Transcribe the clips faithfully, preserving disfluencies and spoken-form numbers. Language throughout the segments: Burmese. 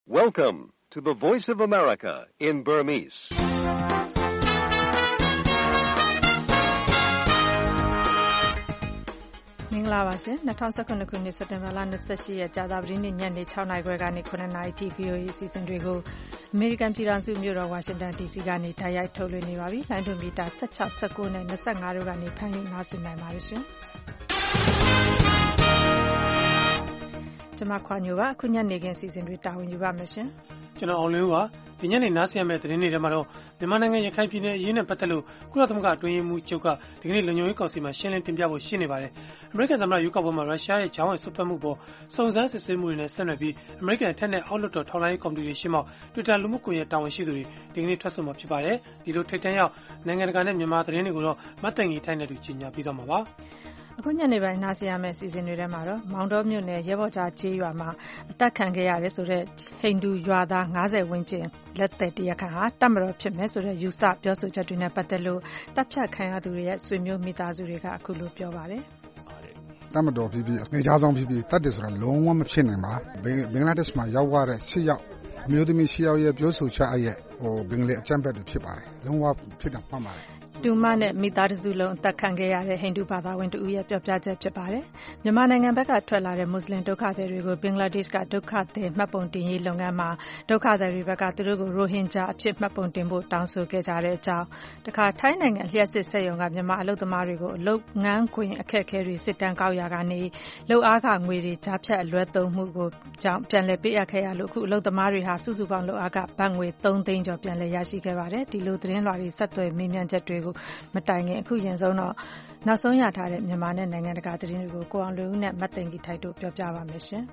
Welcome to the Voice of America in Burmese. ။မင်္ဂလာပါရှင်။၂၀၁၇ခုနှစ်စက်တင်ဘာလ၂၈ရက်ကြာသပတေးနေ့ညနေ၆နာရီခွဲကနေ၇နာရီထိ V O A အစီအစဉ်တွေကိုအမေရိကန်ပြည်ထောင်စုမြို့တော်ဝါရှင်တန် D C ကနေတိုက်ရိုက်ထုတ်လွှင့်နေပါပြီ။လိုင်းဒွန်မီတာ၁၆ ၁၉နဲ့၂၅တို့ကနေဖမ်းယူနားဆင်နိုင်ပါတယ်ရှင်။ကျွန်မခွာညိုပါအခုညနေခင်းအစီအစဉ်တွေတာဝန်ယူပါမယ်ရှင်။ကျွန်တော်အောင်လင်းပါဒီညနေနားဆင်ရမယ့်သတင်းတွေထဲမှာတော့မြန်မာနိုင်ငံရခိုင်ပြည်နယ်အရေးနဲ့ပတ်သက်လို့ကုလသမဂ္ဂအတွင်းရေးမှူးချုပ်ကဒီကနေ့လုံခြုံရေးကောင်စီမှာရှင်းလင်းတင်ပြဖို့ရှိနေပါတယ်။အမေရိကန်သမ္မတရွေးကောက်ပွဲမှာရုရှားရဲ့ဂျောင်းဝယ်ဆွတ်ဖက်မှုပေါ်စုံစမ်းစစ်ဆေးမှုတွေနဲ့ဆက်နွယ်ပြီးအမေရိကန်အထက်နဲ့အောက်လွှတ်တော်ထောက်လှမ်းရေးကော်မတီတွေရှေ့မှောက် Twitter လူမှုကွန်ရက်တာဝန်ရှိသူတွေဒီကနေ့ထွက်ဆိုမှာဖြစ်ပါတယ်။ဒီလိုထိပ်တန်းရောက်နိုင်ငံတကာနဲ့မြန်မာသတင်းတွေကိုတော့မတ်တန်ကြီးထိုင်းနဲ့တူကြီးညာပြီးတော့မှာပါ။အခုညနေပိုင်းနားဆင်ရမယ့်အစီအစဉ်တွေထဲမှာတော့မောင်တောမြို့နယ်ရဲဘော်ကြားကျေးရွာမှာအသက်ခံခဲ့ရတယ်ဆိုတဲ့ဟိန္ဒူရွာသား၅၀ဝန်းကျင်လက်သက်တရားခံဟာတပ်မတော်ဖြစ်မယ်ဆိုတဲ့ယူဆပြောဆိုချက်တွေနဲ့ပတ်သက်လို့တပ်ဖြတ်ခံရသူတွေရဲ့ဆွေမျိုးမိသားစုတွေကအခုလိုပြောပါတယ်။တပ်မတော်ဖြစ်ဖြစ်နေကြဆောင်ဖြစ်ဖြစ်တပ်တယ်ဆိုတာလုံးဝမဖြစ်နိုင်ပါဘင်္ဂလားဒေ့ရှ်မှာရောက်ရတဲ့ရှစ်ယောက်အမျိုးသမီးရှစ်ယောက်ရဲ့ပြောဆိုချက်အရဲ့ဟိုဘင်္ဂလီအကြမ်းဖက်တွေဖြစ်ပါတယ်လုံးဝဖြစ်တာမှန်ပါတယ်တူမနဲ့မိသားစုလုံးအသက်ခံခဲ့ရတဲ့ဟိန္ဒူဘာသာဝင်တူရဲ့ပြောပြချက်ဖြစ်ပါတယ်။မြန်မာနိုင်ငံဘက်ကထွက်လာတဲ့မွတ်စလင်ဒုက္ခသည်တွေကိုဘင်္ဂလားဒေ့ရှ်ကဒုက္ခသည်မှတ်ပုံတင်ရေးလုပ်ငန်းမှာဒုက္ခသည်တွေဘက်ကသူတို့ကိုရိုဟင်ဂျာအဖြစ်မှတ်ပုံတင်ဖို့တောင်းဆိုခဲ့ကြတဲ့အကြောင်းတခါထိုင်းနိုင်ငံလျှက်စစ်စက်ရုံကမြန်မာအလုပ်သမားတွေကိုအလုပ်ငန်းခွင်အခက်အခဲတွေစစ်တမ်းကောက်ရကနေလုပ်အားခငွေတွေကြားဖြတ်အလွဲသုံးမှုကိုကြောင့်ပြန်လည်ပေးအပ်ခဲ့ရလို့အခုအလုပ်သမားတွေဟာစုစုပေါင်းလုပ်အားခဘတ်ငွေသုံးသိန်းကျော်ပြန်လည်ရရှိခဲ့ပါတယ်။ဒီလိုသတင်းလွှာတွေဆက်သွယ်မေးမြန်းချက်တွေကိုမတိုင်ခင်အခုရင်ဆုံးတော့နောက်ဆုံးရထားတဲ့မြန်မာနဲ့နိုင်ငံတကာသတင်းတွေကိုကိုအောင်လွင်ဦးနဲ့မတ်သိန်ကြီးထိုက်တို့ပြောပြပါမယ်ရှင်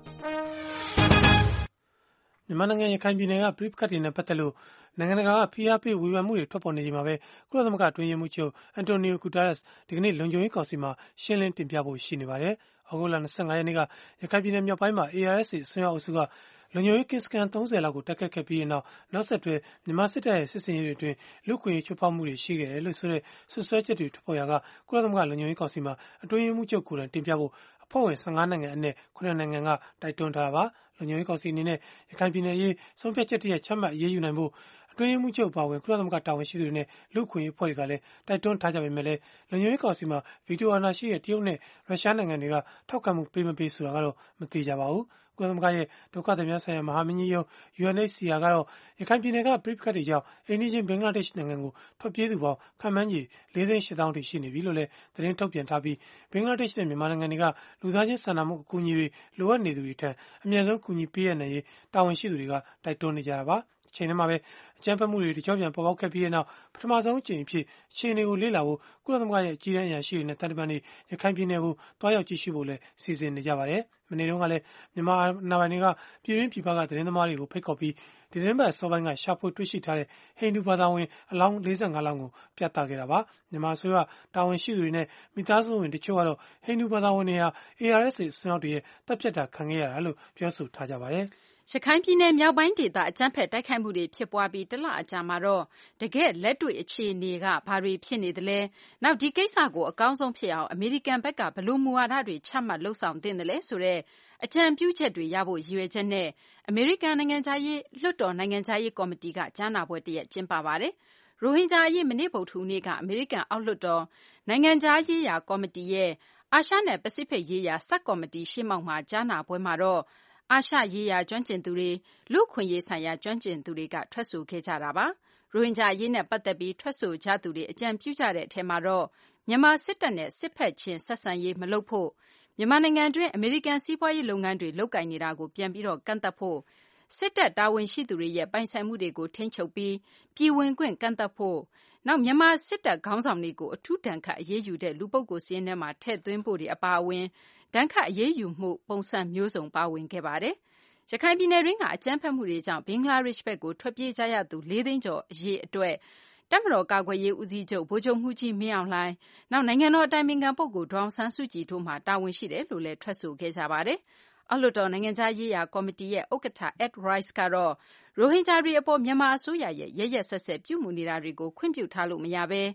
။မြန်မာနိုင်ငံရခိုင်ပြည်နယ်ကပြည်ပခတ်တွေနဲ့ပတ်သက်လို့နိုင်ငံတကာကဖိအားပေးဝေဖန်မှုတွေထွက်ပေါ်နေချိန်မှာပဲကုလသမဂ္ဂအတွင်းရေးမှူးချုပ်အန်တိုနီယိုဂူတာရက်စ်ဒီကနေ့လုံခြုံရေးကောင်စီမှာရှင်းလင်းတင်ပြဖို့ရှိနေပါတယ်။ဩဂုတ်လ၂၅ရက်နေ့ကရခိုင်ပြည်နယ်မြောက်ပိုင်းမှာ A R S A အစွန်းရောက်အုပ်စုကလုံခြုံရေးကင်းစခန်းသုံးဆယ်လောက်ကိုတိုက်ခတ်ခဲ့ပြီးနောက်နောက်ဆက်တွဲမြန်မာစစ်တပ်ရဲ့စစ်စင်ရေးတွေအတွင်းလူ့အခွင့်အရေးချိုးဖောက်မှုတွေရှိခဲ့တယ်လို့ဆိုတဲ့ဆွဆွဲချက်တွေထွက်ပေါ်ရာကကုလသမဂ္ဂလုံခြုံရေးကောင်စီမှာအတွင်းရေးမှူးချုပ်ကိုယ်တိုင်တင်ပြဖို့အဖွဲ့ဝင်၁၅နိုင်ငံအနက်ခုနှစ်နိုင်ငံကတိုက်တွန်းထားတာပါလုံခြုံရေးကောင်စီအနေနဲ့ရခိုင်ပြည်နယ်ရေးဆုံးဖြတ်ချက်တရက်ချမှတ်အရေးယူနိုင်ဖို့အတွင်းရေးမှူးချုပ်ပါဝင်ကုလသမဂ္ဂတာဝန်ရှိသူတွေနဲ့လူ့အခွင့်အရေးအဖွဲ့တွေကလည်းတိုက်တွန်းထားကြပေမဲ့လည်းလုံခြုံရေးကောင်စီမှာဗီတိုအာဏာရှိတဲ့တရုတ်နဲ့ရုရှားနိုင်ငံတွေကထောက်ခံမှုပေးမပေးဆိုတာကတော့မသိကြပါဘူးကုလသမဂ္ဂရဲ့ဒုက္ခသည်များဆိုင်ရာမဟာမင်းကြီးရုံး U N H C R ကတော့ရခိုင်ပြည်နယ်ကပြည်ပခတ်တွေကြောင့်အိန္ဒိယဘင်္ဂလားဒေ့ရှ်နိုင်ငံကိုထွက်ပြေးသူပေါင်းခန့်မှန်းကြီး၄သိန်း၈သောင်းထိရှိနေပြီလို့လည်းသတင်းထုတ်ပြန်ထားပြီးဘင်္ဂလားဒေ့ရှ်နဲ့မြန်မာနိုင်ငံတွေကလူသားချင်းစာနာမှုအကူအညီတွေလိုအပ်နေသူတွေထံအများဆုံးကူညီပေးရနိုင်ရေးတာဝန်ရှိသူတွေကတိုက်တွန်းနေကြတာပါအချိန်ထဲမှာပဲအကြမ်းဖက်မှုတွေတကြောင်ပြန်ပေါ်ပေါက်ခဲ့ပြီးတဲ့နောက်ပထမဆုံးအကြိမ်အဖြစ်အခြေအနေကိုလေ့လာဖို့ကုလသမဂ္ဂရဲ့အကြီးအကဲအရာရှိတွေနဲ့တပ်တပန်းတွေရခိုင်ပြည်နယ်ကိုတွားရောက်ကြည့်ရှုဖို့လည်းစီစဉ်နေကြပါတယ်။မနေ့တုန်းကလည်းမြန်မာနာပိုင်းတွေကပြည်တွင်းပြည်ပကသတင်းသမားတွေကိုဖိတ်ခေါ်ပြီးဒီဇင်ဘာအစောပိုင်းကရှာဖွေတွေ့ရှိထားတဲ့ဟိန္ဒူဘာသာဝင်အလောင်း၄၅လောင်းကိုပြသခဲ့တာပါ။မြန်မာအစိုးရတာဝန်ရှိသူတွေနဲ့မိသားစုဝင်တချို့ကတော့ဟိန္ဒူဘာသာဝင်တွေဟာ A R S A အစွန်းရောက်တွေရဲ့တပ်ဖြတ်တာခံခဲ့ရတာလို့ပြောဆိုထားကြပါတယ်။ရခိုင်ပြည်နယ်မြောက်ပိုင်းဒေသအကြမ်းဖက်တိုက်ခိုက်မှုတွေဖြစ်ပွားပြီးတလအကြာမှာတော့တကယ့်လက်တွေ့အခြေအနေကဘာတွေဖြစ်နေသလဲ။နောက်ဒီကိစ္စကိုအကောင်းဆုံးဖြစ်အောင်အမေရိကန်ဘက်ကဘယ်လိုမူဝါဒတွေချမှတ်လှုံ့ဆော်သင့်တယ်လဲဆိုတဲ့အကြံပြုချက်တွေရဖို့ရည်ရွယ်ချက်နဲ့အမေရိကန်နိုင်ငံခြားရေးလွှတ်တော်နိုင်ငံခြားရေးကော်မတီကကြားနာပွဲတရက်ကျင်းပပါတယ်။ရိုဟင်ဂျာအရေးမနေ့ဗုဒ္ဓဟူးနေ့ကအမေရိကန်အောက်လွှတ်တော်နိုင်ငံခြားရေးရာကော်မတီရဲ့အာရှနဲ့ပစိဖိတ်ရေးရာဆပ်ကော်မတီရှေ့မှောက်မှာကြားနာပွဲမှာတော့အာရှရေးရာကျွမ်းကျင်သူတွေလူ့အခွင့်အရေးဆိုင်ရာကျွမ်းကျင်သူတွေကထွက်ဆိုခဲ့ကြတာပါ။ရိုဟင်ဂျာအရေးနဲ့ပတ်သက်ပြီးထွက်ဆိုကြသူတွေအကြံပြုကြတဲ့အထက်မှာတော့မြန်မာစစ်တပ်နဲ့စစ်ဖက်ချင်းဆက်ဆံရေးမလုပ်ဖို့မြန်မာနိုင်ငံတွင်းအမေရိကန်စီးပွားရေးလုပ်ငန်းတွေလုပ်ကိုင်နေတာကိုပြန်ပြီးတော့ကန့်သတ်ဖို့စစ်တပ်တာဝန်ရှိသူတွေရဲ့ပိုင်ဆိုင်မှုတွေကိုထိန်းချုပ်ပြီးပြည်ဝင်ခွင့်ကန့်သတ်ဖို့နောက်မြန်မာစစ်တပ်ခေါင်းဆောင်တွေကိုအထူးတန်ခတ်အရေးယူတဲ့လူပုဂ္ဂိုလ်စည်းထဲမှာထည့်သွင်းဖို့တွေအပါအဝင်ဒဏ်ခတ်အရေးယူမှုပုံစံမျိုးစုံပါဝင်ခဲ့ပါတယ်။ရခိုင်ပြည်နယ်တွင်းကအကြမ်းဖက်မှုတွေကြောင့်ဘင်္ဂလားဒေ့ရှ်ဘက်ကိုထွက်ပြေးကြရသူ၄သိန်းကျော်အရေးအတွက်တပ်မတော်ကာကွယ်ရေးဦးစီးချုပ်ဗိုလ်ချုပ်မှူးကြီးမင်းအောင်လှိုင်နောက်နိုင်ငံတော်အတိုင်ပင်ခံပုဂ္ဂိုလ်ဒေါ်အောင်ဆန်းစုကြည်တို့မှတာဝန်ရှိတယ်လို့လည်းထွက်ဆိုခဲ့ကြပါတယ်။အောက်လွှတ်တော်နိုင်ငံခြားရေးရာကော်မတီရဲ့ဥက္ကဋ္ဌ Ed Royce ကတော့ရိုဟင်ဂျာတွေအပေါ်မြန်မာအစိုးရရဲ့ရက်ရက်စက်စက်ပြုမှုနေတာတွေကိုခွင့်ပြုထားလို့မရဘဲ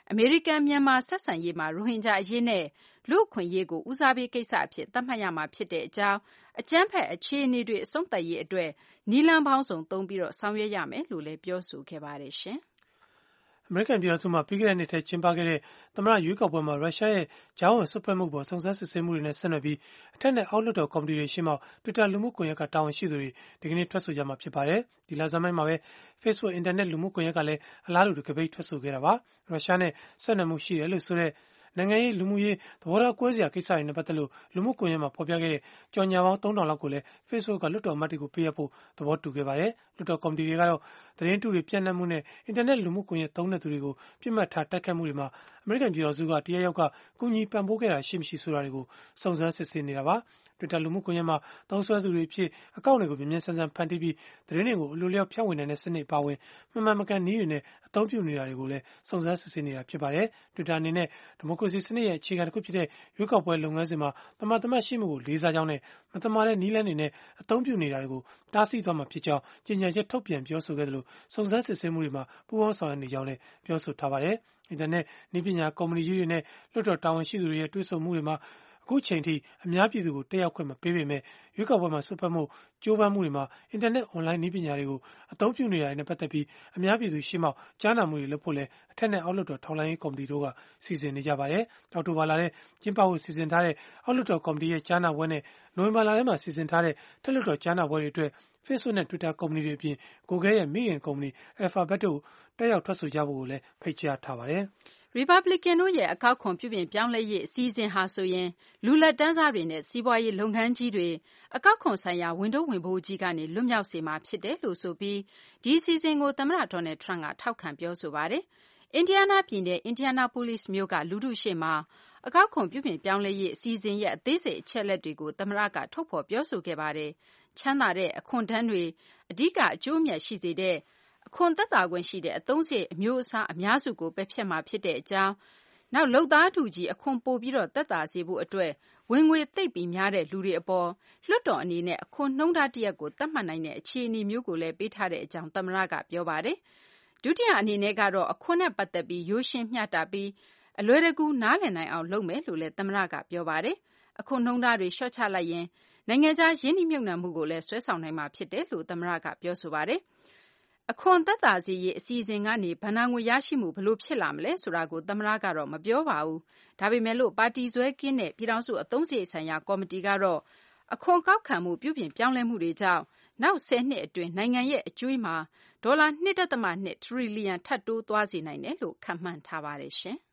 အမေရိကန်မြန်မာဆက်ဆံရေးမှာရိုဟင်ဂျာအရေးနဲ့လူ့အခွင့်အရေးကိုဦးစားပေးကိစ္စအဖြစ်သတ်မှတ်ရမှာဖြစ်တဲ့အကြောင်းအကြမ်းဖက်အခြေအနေတွေအဆုံးသတ်ရေးအတွက်နည်းလမ်းပေါင်းစုံသုံးပြီးတော့ဆောင်ရွက်ရမယ်လို့လည်းပြောဆိုခဲ့ပါတယ်ရှင်အမေရိကန်ပြည်ထောင်စုမှာပြီးခဲ့တဲ့နှစ်ထဲကျင်းပခဲ့တဲ့သမ္မတရွေးကောက်ပွဲမှာရုရှားရဲ့ကြားဝင်စွက်ဖက်မှုပေါ်စုံစမ်းစစ်ဆေးမှုတွေနဲ့ဆက်နွယ်ပြီးအထက်နဲ့အောက်လွှတ်တော်ကော်မတီတွေရှေ့မှောက် Twitter လူမှုကွန်ရက်ကတာဝန်ရှိသူတွေဒီကနေ့ထွက်ဆိုကြမှာဖြစ်ပါတယ်။ဒီလဆန်းပိုင်းမှာပဲ Facebook အင်တာနက်လူမှုကွန်ရက်ကလည်းအလားတူတကပိတ်ထွက်ဆိုခဲ့တာပါ။ရုရှားနဲ့ဆက်နွယ်မှုရှိတယ်လို့ဆိုတဲ့နိုင်ငံရေးလူမှုရေးသဘောထားကွဲစရာကိစ္စတွေနဲ့ပတ်သက်လို့လူမှုကွန်ရက်မှာဖော်ပြခဲ့တဲ့ကြော်ညာပေါင်းသုံးထောင်လောက်ကိုလည်း Facebook ကလွှတ်တော်အမတ်တွေကိုပေးအပ်ဖို့သဘောတူခဲ့ပါတယ်။လွှတ်တော်ကော်မတီတွေကတော့သတင်းတုတွေပြန့်နှံ့မှုနဲ့အင်တာနက်လူမှုကွန်ရက်သုံးတဲ့သူတွေကိုပြစ်မှတ်ထားတိုက်ခိုက်မှုတွေမှာအမေရိကန်ပြည်ထောင်စုကတရားရောက်ကကူညီပံ့ပိုးခဲ့တာရှိမရှိဆိုတာတွေကိုစုံစမ်းစစ်ဆေးနေတာပါ။ Twitter လူမှုကွန်ရက်မှာသုံးစွဲသူတွေအဖြစ်အကောင့်တွေကိုမြန်မြန်ဆန်ဆန်ဖန်တီးပြီးသတင်းတွေကိုအလိုလျောက်ဖြန့်ဝေနိုင်တဲ့စနစ်အပါအဝင်မှန်မှန်မကန်နည်းတွေနဲ့အသုံးပြုနေတာတွေကိုလည်းစုံစမ်းစစ်ဆေးနေတာဖြစ်ပါတယ်။ Twitter အနေနဲ့ဒီမိုကရေစီစနစ်ရဲ့အခြေခံတစ်ခုဖြစ်တဲ့ရွေးကောက်ပွဲလုပ်ငန်းစဉ်မှာတမန်တမတ်ရှိမှုကိုလေးစားကြောင်းနဲ့မတမာတဲ့နည်းလမ်းတွေနဲ့အသုံးပြုနေတာတွေကိုတားဆီးသွားမှာဖြစ်ကြောင်းကြေညာချက်ထုတ်ပြန်ပြောဆိုခဲ့တယ်လို့စုံစမ်းစစ်ဆေးမှုတွေမှာပူးပေါင်းဆောင်ရွက်နေကြောင်းလည်းပြောဆိုထားပါတယ်။ အင်တာနက်နည်းပညာကုမ္ပဏီကြီးတွေနဲ့လွှတ်တော်တာဝန်ရှိသူတွေရဲ့တွေ့ဆုံမှုတွေမှာအခုချိန်ထိအများပြည်သူကိုတက်ရောက်ခွင့်မပေးပေမဲ့ရွေးကောက်ပွဲမှာစွက်ဖက်မှုကြိုးပမ်းမှုတွေမှာအင်တာနက်အွန်လိုင်းနည်းပညာတွေကိုအသုံးပြုနေတာတွေနဲ့ပတ်သက်ပြီးအများပြည်သူရှေ့မှောက်ကြားနာမှုတွေလုပ်ဖို့လည်းအထက်နဲ့အောက်လွှတ်တော်ထောက်လှမ်းရေးကော်မတီတို့ကစီစဉ်နေကြပါတယ်။အောက်တိုဘာလထဲကျင်းပဖို့စီစဉ်ထားတဲ့အောက်လွှတ်တော်ကော်မတီရဲ့ကြားနာပွဲနဲ့နိုဝင်ဘာလထဲမှာစီစဉ်ထားတဲ့ထက်လွှတ်တော်ကြားနာပွဲတွေအတွက် Facebook နဲ့ Twitter ကုမ္ပဏီတွေအပြင် Google ရဲ့မိခင်ကုမ္ပဏီ Alphabet တို့တက်ရောက်ထွက်ဆိုကြဖို့လည်းဖိတ်ကြားထားပါတယ်။ Republican တို့ရဲ့အကောက်ခွန်ပြုပြင်ပြောင်းလဲရေးအစီအစဉ်ဟာဆိုရင်လူလက်တန်းစားတွေနဲ့စီးပွားရေးလုပ်ငန်းကြီးတွေအကောက်ခွန်ဆိုင်ရာဝန်ထုတ်ဝန်ပိုးကြီးကနေလွတ်မြောက်စေမှာဖြစ်တယ်လို့ဆိုပြီးဒီအစီအစဉ်ကိုသမ္မတ Donald Trump ကထောက်ခံပြောဆိုပါတယ်။ Indiana ပြည်နယ် Indianapolis မြို့ကလူထုရှေ့မှာအကောက်ခွန်ပြုပြင်ပြောင်းလဲရေးအစီအစဉ်ရဲ့အသေးစိတ်အချက်အလက်တွေကိုသမ္မတကထုတ်ဖော်ပြောဆိုခဲ့ပါတယ်။ချမ်းသာတဲ့အခွန်ထမ်းတွေအဓိကအကျိုးအမြတ်ရှိစေတဲ့အခွန်သက်သာခွင့်ရှိတဲ့အသုံးစရိတ်အမျိုးအစားအများစုကိုပယ်ဖျက်မှာဖြစ်တဲ့အကြောင်းနောက်လုပ်သားထုကြီးအခွန်ပိုပြီးတော့သက်သာစေဖို့အတွက်ဝင်ငွေသိပ်ပြီးများတဲ့လူတွေအပေါ်လွှတ်တော်အနေနဲ့အခွန်နှုန်းထားတစ်ရပ်ကိုသတ်မှတ်နိုင်တဲ့အခြေအနေမျိုးကိုလည်းပေးထားတဲ့အကြောင်းသမ္မတကပြောပါတယ်။ဒုတိယအနေနဲ့ကတော့အခွန်နဲ့ပတ်သက်ပြီးရိုးရှင်းမျှတပြီးအလွယ်တကူနားလည်နိုင်အောင်လုပ်မယ်လို့လည်းသမ္မတကပြောပါတယ်။အခွန်နှုန်းထားတွေလျှော့ချလိုက်ရင်နိုင်ငံခြားရင်းနှီးမြှုပ်နှံမှုကိုလည်းဆွဲဆောင်နိုင်မှာဖြစ်တယ်လို့သမ္မတကပြောဆိုပါတယ်။အခွန်သက်သာစေရေးအစီအစဉ်ကနေဘဏ္ဍာငွေရရှိမှုဘယ်လိုဖြစ်လာမလဲဆိုတာကိုသမ္မတကတော့မပြောပါဘူး။ဒါပေမဲ့လို့ပါတီစွဲကင်းတဲ့ပြည်ထောင်စုအသုံးစရိတ်ဆိုင်ရာကော်မတီကတော့အခွန်ကောက်ခံမှုပြုပြင်ပြောင်းလဲမှုတွေကြောင့်နောက်ဆယ်နှစ်အတွင်းနိုင်ငံရဲ့အကျွေးမှာဒေါ်လာ ၂ ဒသမ ၂ ထရီလီယံထပ်တိုးသွားစေနိုင်တယ်လို့ခန့်မှန်းထားပါတယ်ရှင်။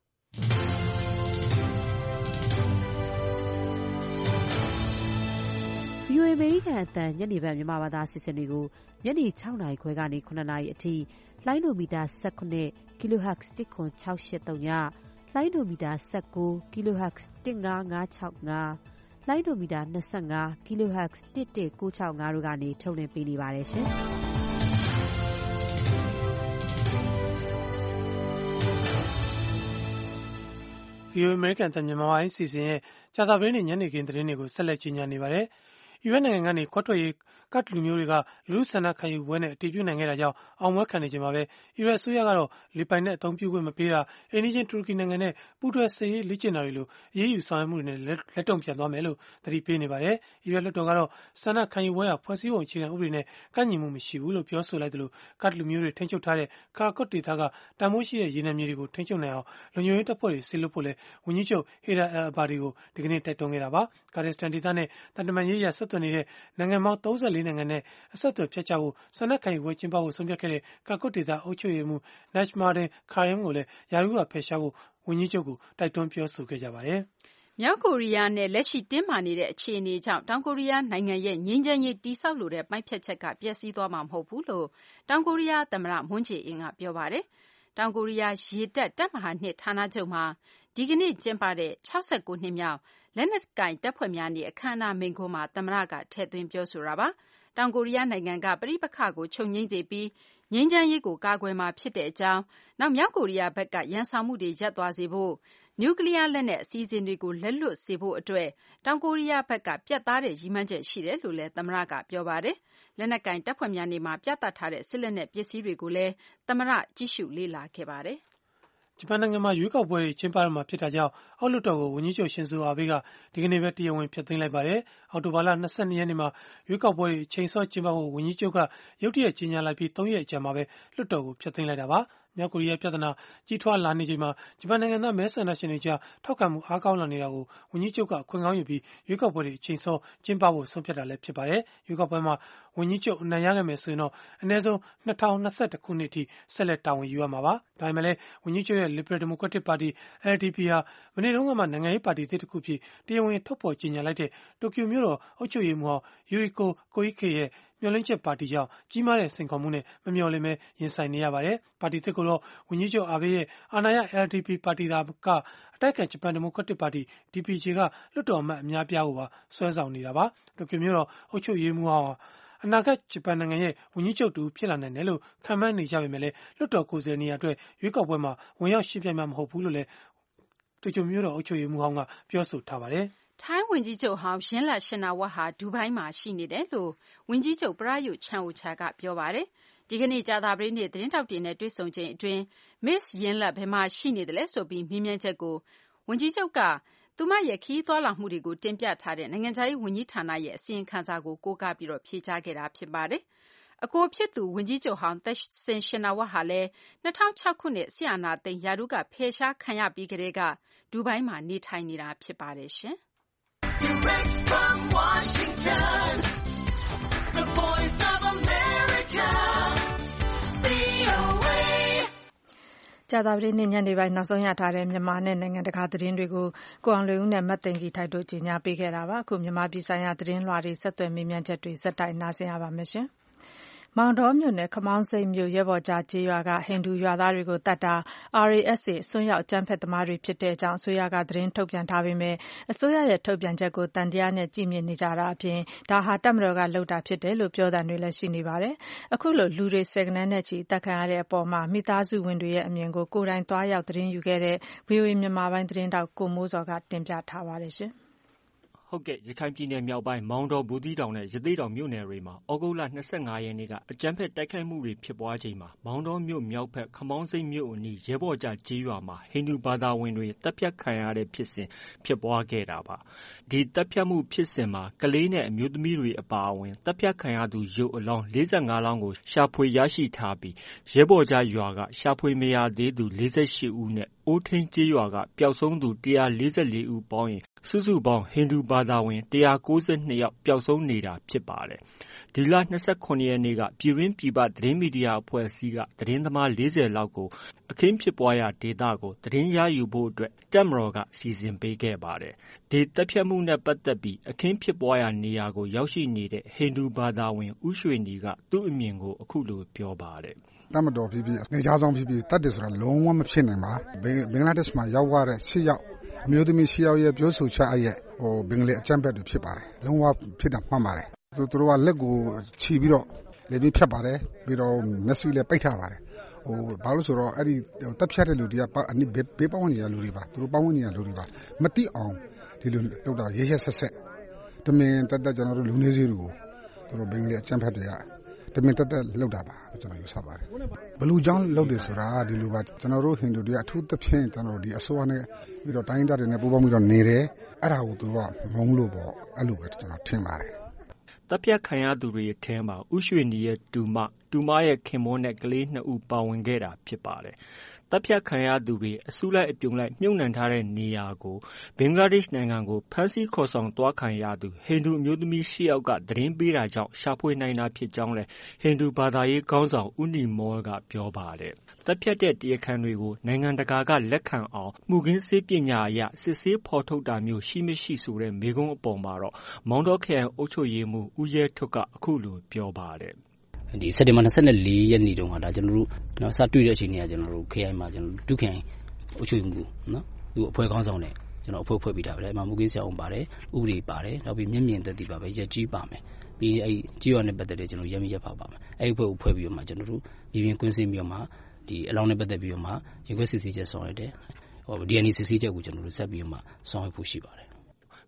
ဗွီအိုအေ အမေရိကန်အသံညနေပိုင်းမြန်မာဘာသာအစီအစဉ်တွေကိုညနေ၆နာရီခွဲကနေ၇နာရီအထိလိုင်းဒိုမီတာ၁၇ kHz တစ်ခွန်၆၈၃ညလိုင်းဒိုမီတာ၁၉ kHz တစ်၅၅၆၅လိုင်းဒိုမီတာ၂၅ kHz တစ်၁၉၆၅တို့ကနေထုတ်လွှင့်ပေးနေပါတယ်ရှင်။ဗွီအိုအေ အမေရိကန်အသံမြန်မာပိုင်းအစီအစဉ်ရဲ့ကြာသပတေးနေ့ညနေခင်းသတင်းတွေကိုဆက်လက်ကြီးညာနေပါတယ်။အီရတ်နိုင်ငံကနေခွဲထွက်ရေးကတ်လူမျိုးတွေကလူထုဆန္ဒခံယူပွဲနဲ့အတည်ပြုနိုင်ခဲ့တာကြောင့်အောင်ပွဲခံနေချိန်မှာပဲအီရတ်အစိုးရကတော့လေပိုင်နက်အသုံးပြုခွင့်မပေးတာအိမ်နီးချင်းတူရကီနိုင်ငံနဲ့ပူးတွဲစစ်ရေးလေ့ကျင့်တာတွေလိုအရေးယူဆောင်ရွက်မှုတွေနဲ့လက်တုံ့ပြန်သွားမယ်လို့သတိပေးနေပါတယ်။အီရတ်လွှတ်တော်ကတော့ဆန္ဒခံယူပွဲဟာဖွဲ့စည်းပုံအခြေခံဥပဒေနဲ့ကန့်ညီမှုမရှိဘူးလို့ပြောဆိုလိုက်တယ်လို့ကတ်လူမျိုးတွေထိန်းချုပ်ထားတဲ့ခါကွတ်ဒေသကတန်မိုးရှိတဲ့ရေနံမြေတွေကိုထိန်းချုပ်နိုင်အောင်လုံခြုံရေးတပ်ဖွဲ့တွေဆေလွတ်ဖို့လဲဝန်ကြီးချုပ်ဟေဒါအယ်ဘာဒီကိုဒီကနေ့တိုက်တွန်းခဲ့တာပါ။ကာဒစ္စတန်ဒေသနဲ့တန်တမန်ရေးရဆက်သွယ်နေတဲ့နိုင်ငံပေါင်း၃၄နိုင်ငံနဲ့အဆက်အသွယ်ဖြတ်ချဖို့ဆန္ဒခံယူပွဲကျင်းပဖို့ဆုံးဖြတ်ခဲ့တဲ့ကာကွတ်ဒေသအုပ်ချုပ်ရေးမှူး Najmuddin Karim ကိုလည်းယာရုကဖယ်ရှားဖို့ဝန်ကြီးချုပ်ကိုတိုက်တွန်းပြောဆိုခဲ့ကြပါတယ်။မြောက်ကိုရီးယားနဲ့လက်ရှိတင်းမာနေတဲ့အခြေအနေကြောင့်တောင်ကိုရီးယားနိုင်ငံရဲ့ငြိမ်းချမ်းရေးတည်ဆောက်လိုတဲ့ပိုင်းဖြတ်ချက်ကပျက်စီးသွားမှာမဟုတ်ဘူးလို့တောင်ကိုရီးယားသမ္မတမွန်းဂျေအင်းကပြောပါတယ်။တောင်ကိုရီးယားရေတပ်တပ်မဟာနှစ်ဌာနချုပ်မှာဒီကနေ့ကျင်းပတဲ့၆၉နှစ်မြောက်လက်နက်ကိုင်တပ်ဖွဲ့များနေ့အခမ်းအနားမိန့်ခွန်းမှာသမ္မတကထည့်သွင်းပြောဆိုတာပါ။တောင်ကိုရီးယားနိုင်ငံကပဋိပက္ခကိုချုပ်ငြိမ်းစေပြီးငြိမ်းချမ်းရေးကိုကာကွယ်မှာဖြစ်တဲ့အကြောင်းနောက်မြောက်ကိုရီးယားဘက်ကရန်ဆောင်မှုတွေရပ်သွားစေဖို့နျူကလီးယားလက်နက်အစီအစဉ်တွေကိုလက်လွတ်စေဖို့အတွက်တောင်ကိုရီးယားဘက်ကပြတ်သားတဲ့ရည်မှန်းချက်ရှိတယ်လို့လည်းသမ္မတကပြောပါတယ်။လက်နက်ကိုင်တပ်ဖွဲ့များနေ့မှာပြသထားတဲ့စစ်လက်နက်ပစ္စည်းတွေကိုလည်းသမ္မတကြည့်ရှုလေ့လာခဲ့ပါတယ်။ဂျပန်နိုင်ငံမှာရွေးကောက်ပွဲတွေကျင်းပတော့မှာဖြစ်တာကြောင့်အောက်လွှတ်တော်ကိုဝန်ကြီးချုပ်ရှင်ဇိုအာဘေးကဒီကနေ့ပဲတရားဝင်ဖျက်သိမ်းလိုက်ပါတယ်။အောက်တိုဘာလ၂၂ရက်နေ့မှာရွေးကောက်ပွဲတွေအချိန်စောကျင်းပဖို့ဝန်ကြီးချုပ်ကရုတ်တရက်ကြေညာလိုက်ပြီးသုံးရက်အကြာမှာပဲလွှတ်တော်ကိုဖျက်သိမ်းလိုက်တာပါ။မြောက်ကိုရီးယားပြဿနာကြီးထွားလာနေချိန်မှာဂျပန်နိုင်ငံသားမဲဆန္ဒရှင်တွေကြားထောက်ခံမှုအားကောင်းလာနေတာကိုဝန်ကြီးချုပ်ကအခွင့်ကောင်းယူပြီးရွေးကောက်ပွဲတွေအချိန်စောကျင်းပဖို့ဆုံးဖြတ်တာလည်းဖြစ်ပါတယ်။ရွေးကောက်ပွဲမှာဝန်ကြီးချုပ်အနိုင်ရခဲ့မယ်ဆိုရင်တော့အနည်းဆုံး၂၀၂၁ခုနှစ်အထိဆက်လက်တာဝန်ယူရမှာပါ။ဒါပေမဲ့လည်းဝန်ကြီးချုပ်ရဲ့ Liberal Democratic Party အယ် ဒီ ပီ ဟာမနေ့တုန်းကမှနိုင်ငံရေးပါတီအသစ်တစ်ခုဖြစ်တရားဝင်ထုတ်ဖော်ကြေညာလိုက်တဲ့တိုကျိုမြို့တော်အုပ်ချုပ်ရေးမှူးဟောင်း Yuriko Koike ရဲ့မျှော်လင့်ချက်ပါတီကြောင့်ကြီးမားတဲ့စိန်ခေါ်မှုနဲ့မမျှော်လင့်ပဲရင်ဆိုင်နေရပါတယ်။ပါတီသစ်ကိုတော့ဝန်ကြီးချုပ်အာဘေးရဲ့အာဏာရ အယ် ဒီ ပီ ပါတီသာကအတိုက်အခံဂျပန်ဒီမိုကရက်တစ်ပါတီ ဒီ ပီ ဂျေ ကလွှတ်တော်အမတ်အများအပြားကိုပါဆွဲဆောင်နေတာပါ။တိုကျိုမြို့တော်အုပ်ချုပ်ရေးမှူးဟောင်းအနာဂတ်ဂျပန်နိုင်ငံရဲ့ဝန်ကြီးချုပ်တူဖြစ်လာနိုင်တယ်လို့ခန့်မှန်းနေကြပေမဲ့လည်းလွှတ်တော်ကိုယ်စားလှယ်နေရာအတွက်ရွေးကောက်ပွဲမှာဝင်ရောက်ရှင်းပြမှာမဟုတ်ဘူးလို့လည်းတိုကျိုမြို့တော်အုပ်ချုပ်ရေးမှူးဟောင်းကပြောဆိုထားပါတယ်။ထိုင်းဝန်ကြီးချုပ်ဟောင်းယင်းလတ်ရှင်နာဝတ်ဟာဒူဘိုင်းမှာရှိနေတယ်လို့ဝန်ကြီးချုပ်ပရာယုချန်အိုချာကပြောပါတယ်။ဒီကနေ့ကြာသပတေးနေ့သတင်းထောက်တွေနဲ့တွေ့ဆုံချိန်အတွင်း Miss ယင်းလတ်ဘယ်မှာရှိနေတယ်လဲဆိုပြီးမေးမြန်းချက်ကိုဝန်ကြီးချုပ်ကသူမရဲ့ခီးသွားလာမှုတွေကိုတင်ပြထားတဲ့နိုင်ငံခြားရေးဝန်ကြီးဌာနရဲ့အစီရင်ခံစာကိုကိုးကားပြီးတော့ဖြေကြားခဲ့တာဖြစ်ပါတယ်။အကိုဖြစ်သူဝန်ကြီးချုပ်ဟောင်းသက်ဆင်ရှင်နာဝတ်ဟာလည်း၂၀၀၆ခုနှစ်ဆီအာနာသိန်းရာထူးကဖယ်ရှားခံရပြီးကတည်းကဒူဘိုင်းမှာနေထိုင်နေတာဖြစ်ပါတယ်ရှင်။ Direct from Washington, the Voice of America, ဗွီအိုအေကြာသပတေးနေ့ညနေပိုင်းနောက်ဆုံးရထားတဲ့မြန်မာနဲ့နိုင်ငံတကာသတင်းတွေကိုကိုအောင်လွေဦးနဲ့မတ်သိင်္ဂီထိုက်တို့ကြီးညာပေးခဲ့တာပါ။အခုမြန်မာပြည်ဆိုင်ရာသတင်းလွှာတွေဆက်သွယ်မေးမြန်းချက်တွေစက်တိုင်နားဆင်ရပါမယ်ရှင်။မောင်တောမြို့နယ်ခမောင်းစိတ်မြို့ရဲဘော်ကြားကျေးရွာကဟိန္ဒူရွာသားတွေကိုတတ်တာ အာ အေ အက်စ် အစွန်းရောက်အကြမ်းဖက်သမားတွေဖြစ်တဲ့အကြောင်းအစိုးရကသတင်းထုတ်ပြန်ထားပေမဲ့အစိုးရရဲ့ထုတ်ပြန်ချက်ကိုတန်တရားနဲ့ကြည့်မြင်နေကြတာအပြင်ဒါဟာတပ်မတော်ကလုပ်တာဖြစ်တယ်လို့ပြောတဲ့တွေလည်းရှိနေပါတယ်။အခုလိုလူတွေဆယ်ကနန်းနဲ့ချီတက်ခံရတဲ့အပေါ်မှာမိသားစုဝင်တွေရဲ့အမြင်ကိုကိုယ်တိုင်သွားရောက်သတင်းယူခဲ့တဲ့ ဗွီအိုအေမြန်မာပိုင်းသတင်းတောက်ကိုမိုးစောကတင်ပြထားပါတယ်ရှင်။ဟုတ်ကဲ့ရခိုင်ပြည်နယ်မြောက်ပိုင်းမောင်တော်ဘူးသီးတောင်နဲ့ရသေ့တောင်မြို့နယ်တွေမှာဩဂုတ်လ၂၅ရက်နေ့ကအကြမ်းဖက်တိုက်ခိုက်မှုတွေဖြစ်ပွားချိန်မှာမောင်တော်မြို့မြောက်ဘက်ခမောင်းစိတ်မြို့အနီးရဲဘော်ကြားကျေးရွာမှာဟိန္ဒူဘာသာဝင်တွေတပ်ဖြတ်ခံရတဲ့ဖြစ်စဉ်ဖြစ်ပွားခဲ့တာပါ။ဒီတပ်ဖြတ်မှုဖြစ်စဉ်မှာကလေးနဲ့အမျိုးသမီးတွေအပါအဝင်တပ်ဖြတ်ခံရသူရုပ်အလောင်း၄၅လောင်းကိုရှာဖွေရရှိထားပြီးရဲဘော်ကြားရွာကရှာဖွေမရသေးသူ၄၈ဦးနဲ့အိုးထိန်ကျေးရွာကပျောက်ဆုံးသူ၁၄၄ဦးပေါင်းရင်စုစုပေါင်းဟိန္ဒူဘာသာဝင်၁၉၂ယောက်ပျောက်ဆုံးနေတာဖြစ်ပါတယ်။ဒီလ၂၇ရက်နေ့ကပြည်တွင်းပြည်ပသတင်းမီဒီယာအဖွဲ့အစည်းကသတင်းသမား၄၀လောက်ကိုအခင်းဖြစ်ပွားရာဒေသကိုသတင်းရယူဖို့အတွက်တပ်မတော်ကစီစဉ်ပေးခဲ့ပါတယ်။ဒီတပ်ဖြတ်မှုနဲ့ပတ်သက်ပြီးအခင်းဖြစ်ပွားရာနေရာကိုရောက်ရှိနေတဲ့ဟိန္ဒူဘာသာဝင်ဦးရွှေနီကသူ့အမြင်ကိုအခုလိုပြောပါတယ်။တပ်မတော်ဖြစ်ဖြစ်နေကြားဆောင်ဖြစ်ဖြစ်တတ်တယ်ဆိုတာလုံးဝမဖြစ်နိုင်ပါဘင်္ဂလားဒေ့ရှ်မှာရောက်သွားတဲ့ရှစ်ယောက်အမျိုးသမီးရှစ်ယောက်ရဲ့ပြောဆိုချက်အရက်ဟိုဘင်္ဂလီအကြမ်းဖက်တွေဖြစ်ပါတယ်လုံးဝဖြစ်တာမှန်ပါတယ်သူတို့ကလက်ကိုခြီးပြီးတော့လေပြီးဖြတ်ပါတယ်ပြီးတော့မျက်စိလည်းပိတ်ထားပါတယ်ဟိုဘာလို့ဆိုတော့အဲ့ဒီတပ်ဖြတ်တဲ့လူတွေကအနိဘေးပေပေါင်းနေရလူတွေပါသူတို့ပေါင်းနေရလူတွေပါမတိအောင်ဒီလိုလောက်တာရဲရဲဆက်ဆက်တမင်တက်တက်ကျွန်တော်တို့လူနေစည်းတွေကိုသူတို့ဘင်္ဂလီအကြမ်းဖက်တွေကတမင်တက်တက်လောက်တာပါကျွန်တော်ယူဆပါတယ်ဘလူချောင်းလောက်တယ်ဆိုတာဒီလိုပါကျွန်တော်တို့ဟိန္ဒူတွေအထူးသဖြင့်ကျွန်တော်တို့ဒီအစိုးရနဲ့ပြီးတော့တိုင်းသားတွေနဲ့ပူးပေါင်းပြီးတော့နေတယ်အဲ့ဒါကိုသူတို့ကမုန်းလို့ပေါ့အဲ့လိုပဲကျွန်တော်ထင်ပါတယ်တပ်ဖြတ်ခံရသူတွေအထဲမှာဥရွှေနီရဲ့တူမတူမရဲ့ခင်မောနဲ့ကလေးနှစ်ဦးပါဝင်ခဲ့တာဖြစ်ပါတယ်တပ်ဖြတ်ခံရသူတွေအစုလိုက်အပြုံလိုက်မြုပ်နှံထားတဲ့နေရာကိုဘင်္ဂလားဒေ့ရှ်နိုင်ငံကိုဖမ်းဆီးခေါ်ဆောင်သွားခံရသူဟိန္ဒူအမျိုးသမီးရှစ်ယောက်ကသတင်းပေးတာကြောင့်ရှာဖွေနိုင်တာဖြစ်ကြောင်းလည်းဟိန္ဒူဘာသာရေးခေါင်းဆောင်ဦးနီမောကပြောပါတယ်တပ်ဖြတ်တဲ့တရားခံတွေကိုနိုင်ငံတကာကလက်ခံအောင်မှုခင်းဆေးပညာအရစစ်ဆေးဖော်ထုတ်တာမျိုးရှိမရှိဆိုတဲ့မေးခွန်းအပေါ်မှာတော့မောင်တော်ခရိုင်အုပ်ချုပ်ရေးမှူးဦးရဲထွတ်ကအခုလိုပြောပါတယ်ဒီစက်တင်ဘာ၂၄ရက်နေ့တုန်းကဒါကျွန်တော်တို့နော်စတွေ့တဲ့အချိန်တွေကကျွန်တော်တို့ K I မှာကျွန်တော်တို့ဒုခရိုင်အုပ်ချုပ်မှုနော်သူအဖွဲ့ခေါင်းဆောင်နဲ့ကျွန်တော်အဖွဲ့ဖွဲ့ပြီးတာပဲအမှမူကင်းဆရာအောင်ပါတယ်ဥပဒေပါတယ်နောက်ပြီးမျက်မြင်သက်သေပါပဲရက်ကြီးပါမယ်ပြီးအဲကြီးရွာနဲ့ပတ်သက်တဲ့ကျွန်တော်ရက်မြရက်ပါပါမယ်အဲအဖွဲ့ကိုဖွဲ့ပြီးတော့မှကျွန်တော်တို့ပြည်ပြင်ကွင်းစင်းပြီးတော့မှဒီအလောင်းနဲ့ပတ်သက်ပြီးတော့မှရေခွက်စစ်ဆေးချက်ဆောင်ရတဲ့ဟို D N A စစ်ဆေးချက်ကိုကျွန်တော်တို့ဆက်ပြီးတော့မှဆောင်ရွက်ဖို့ရှိပါတယ်ဘ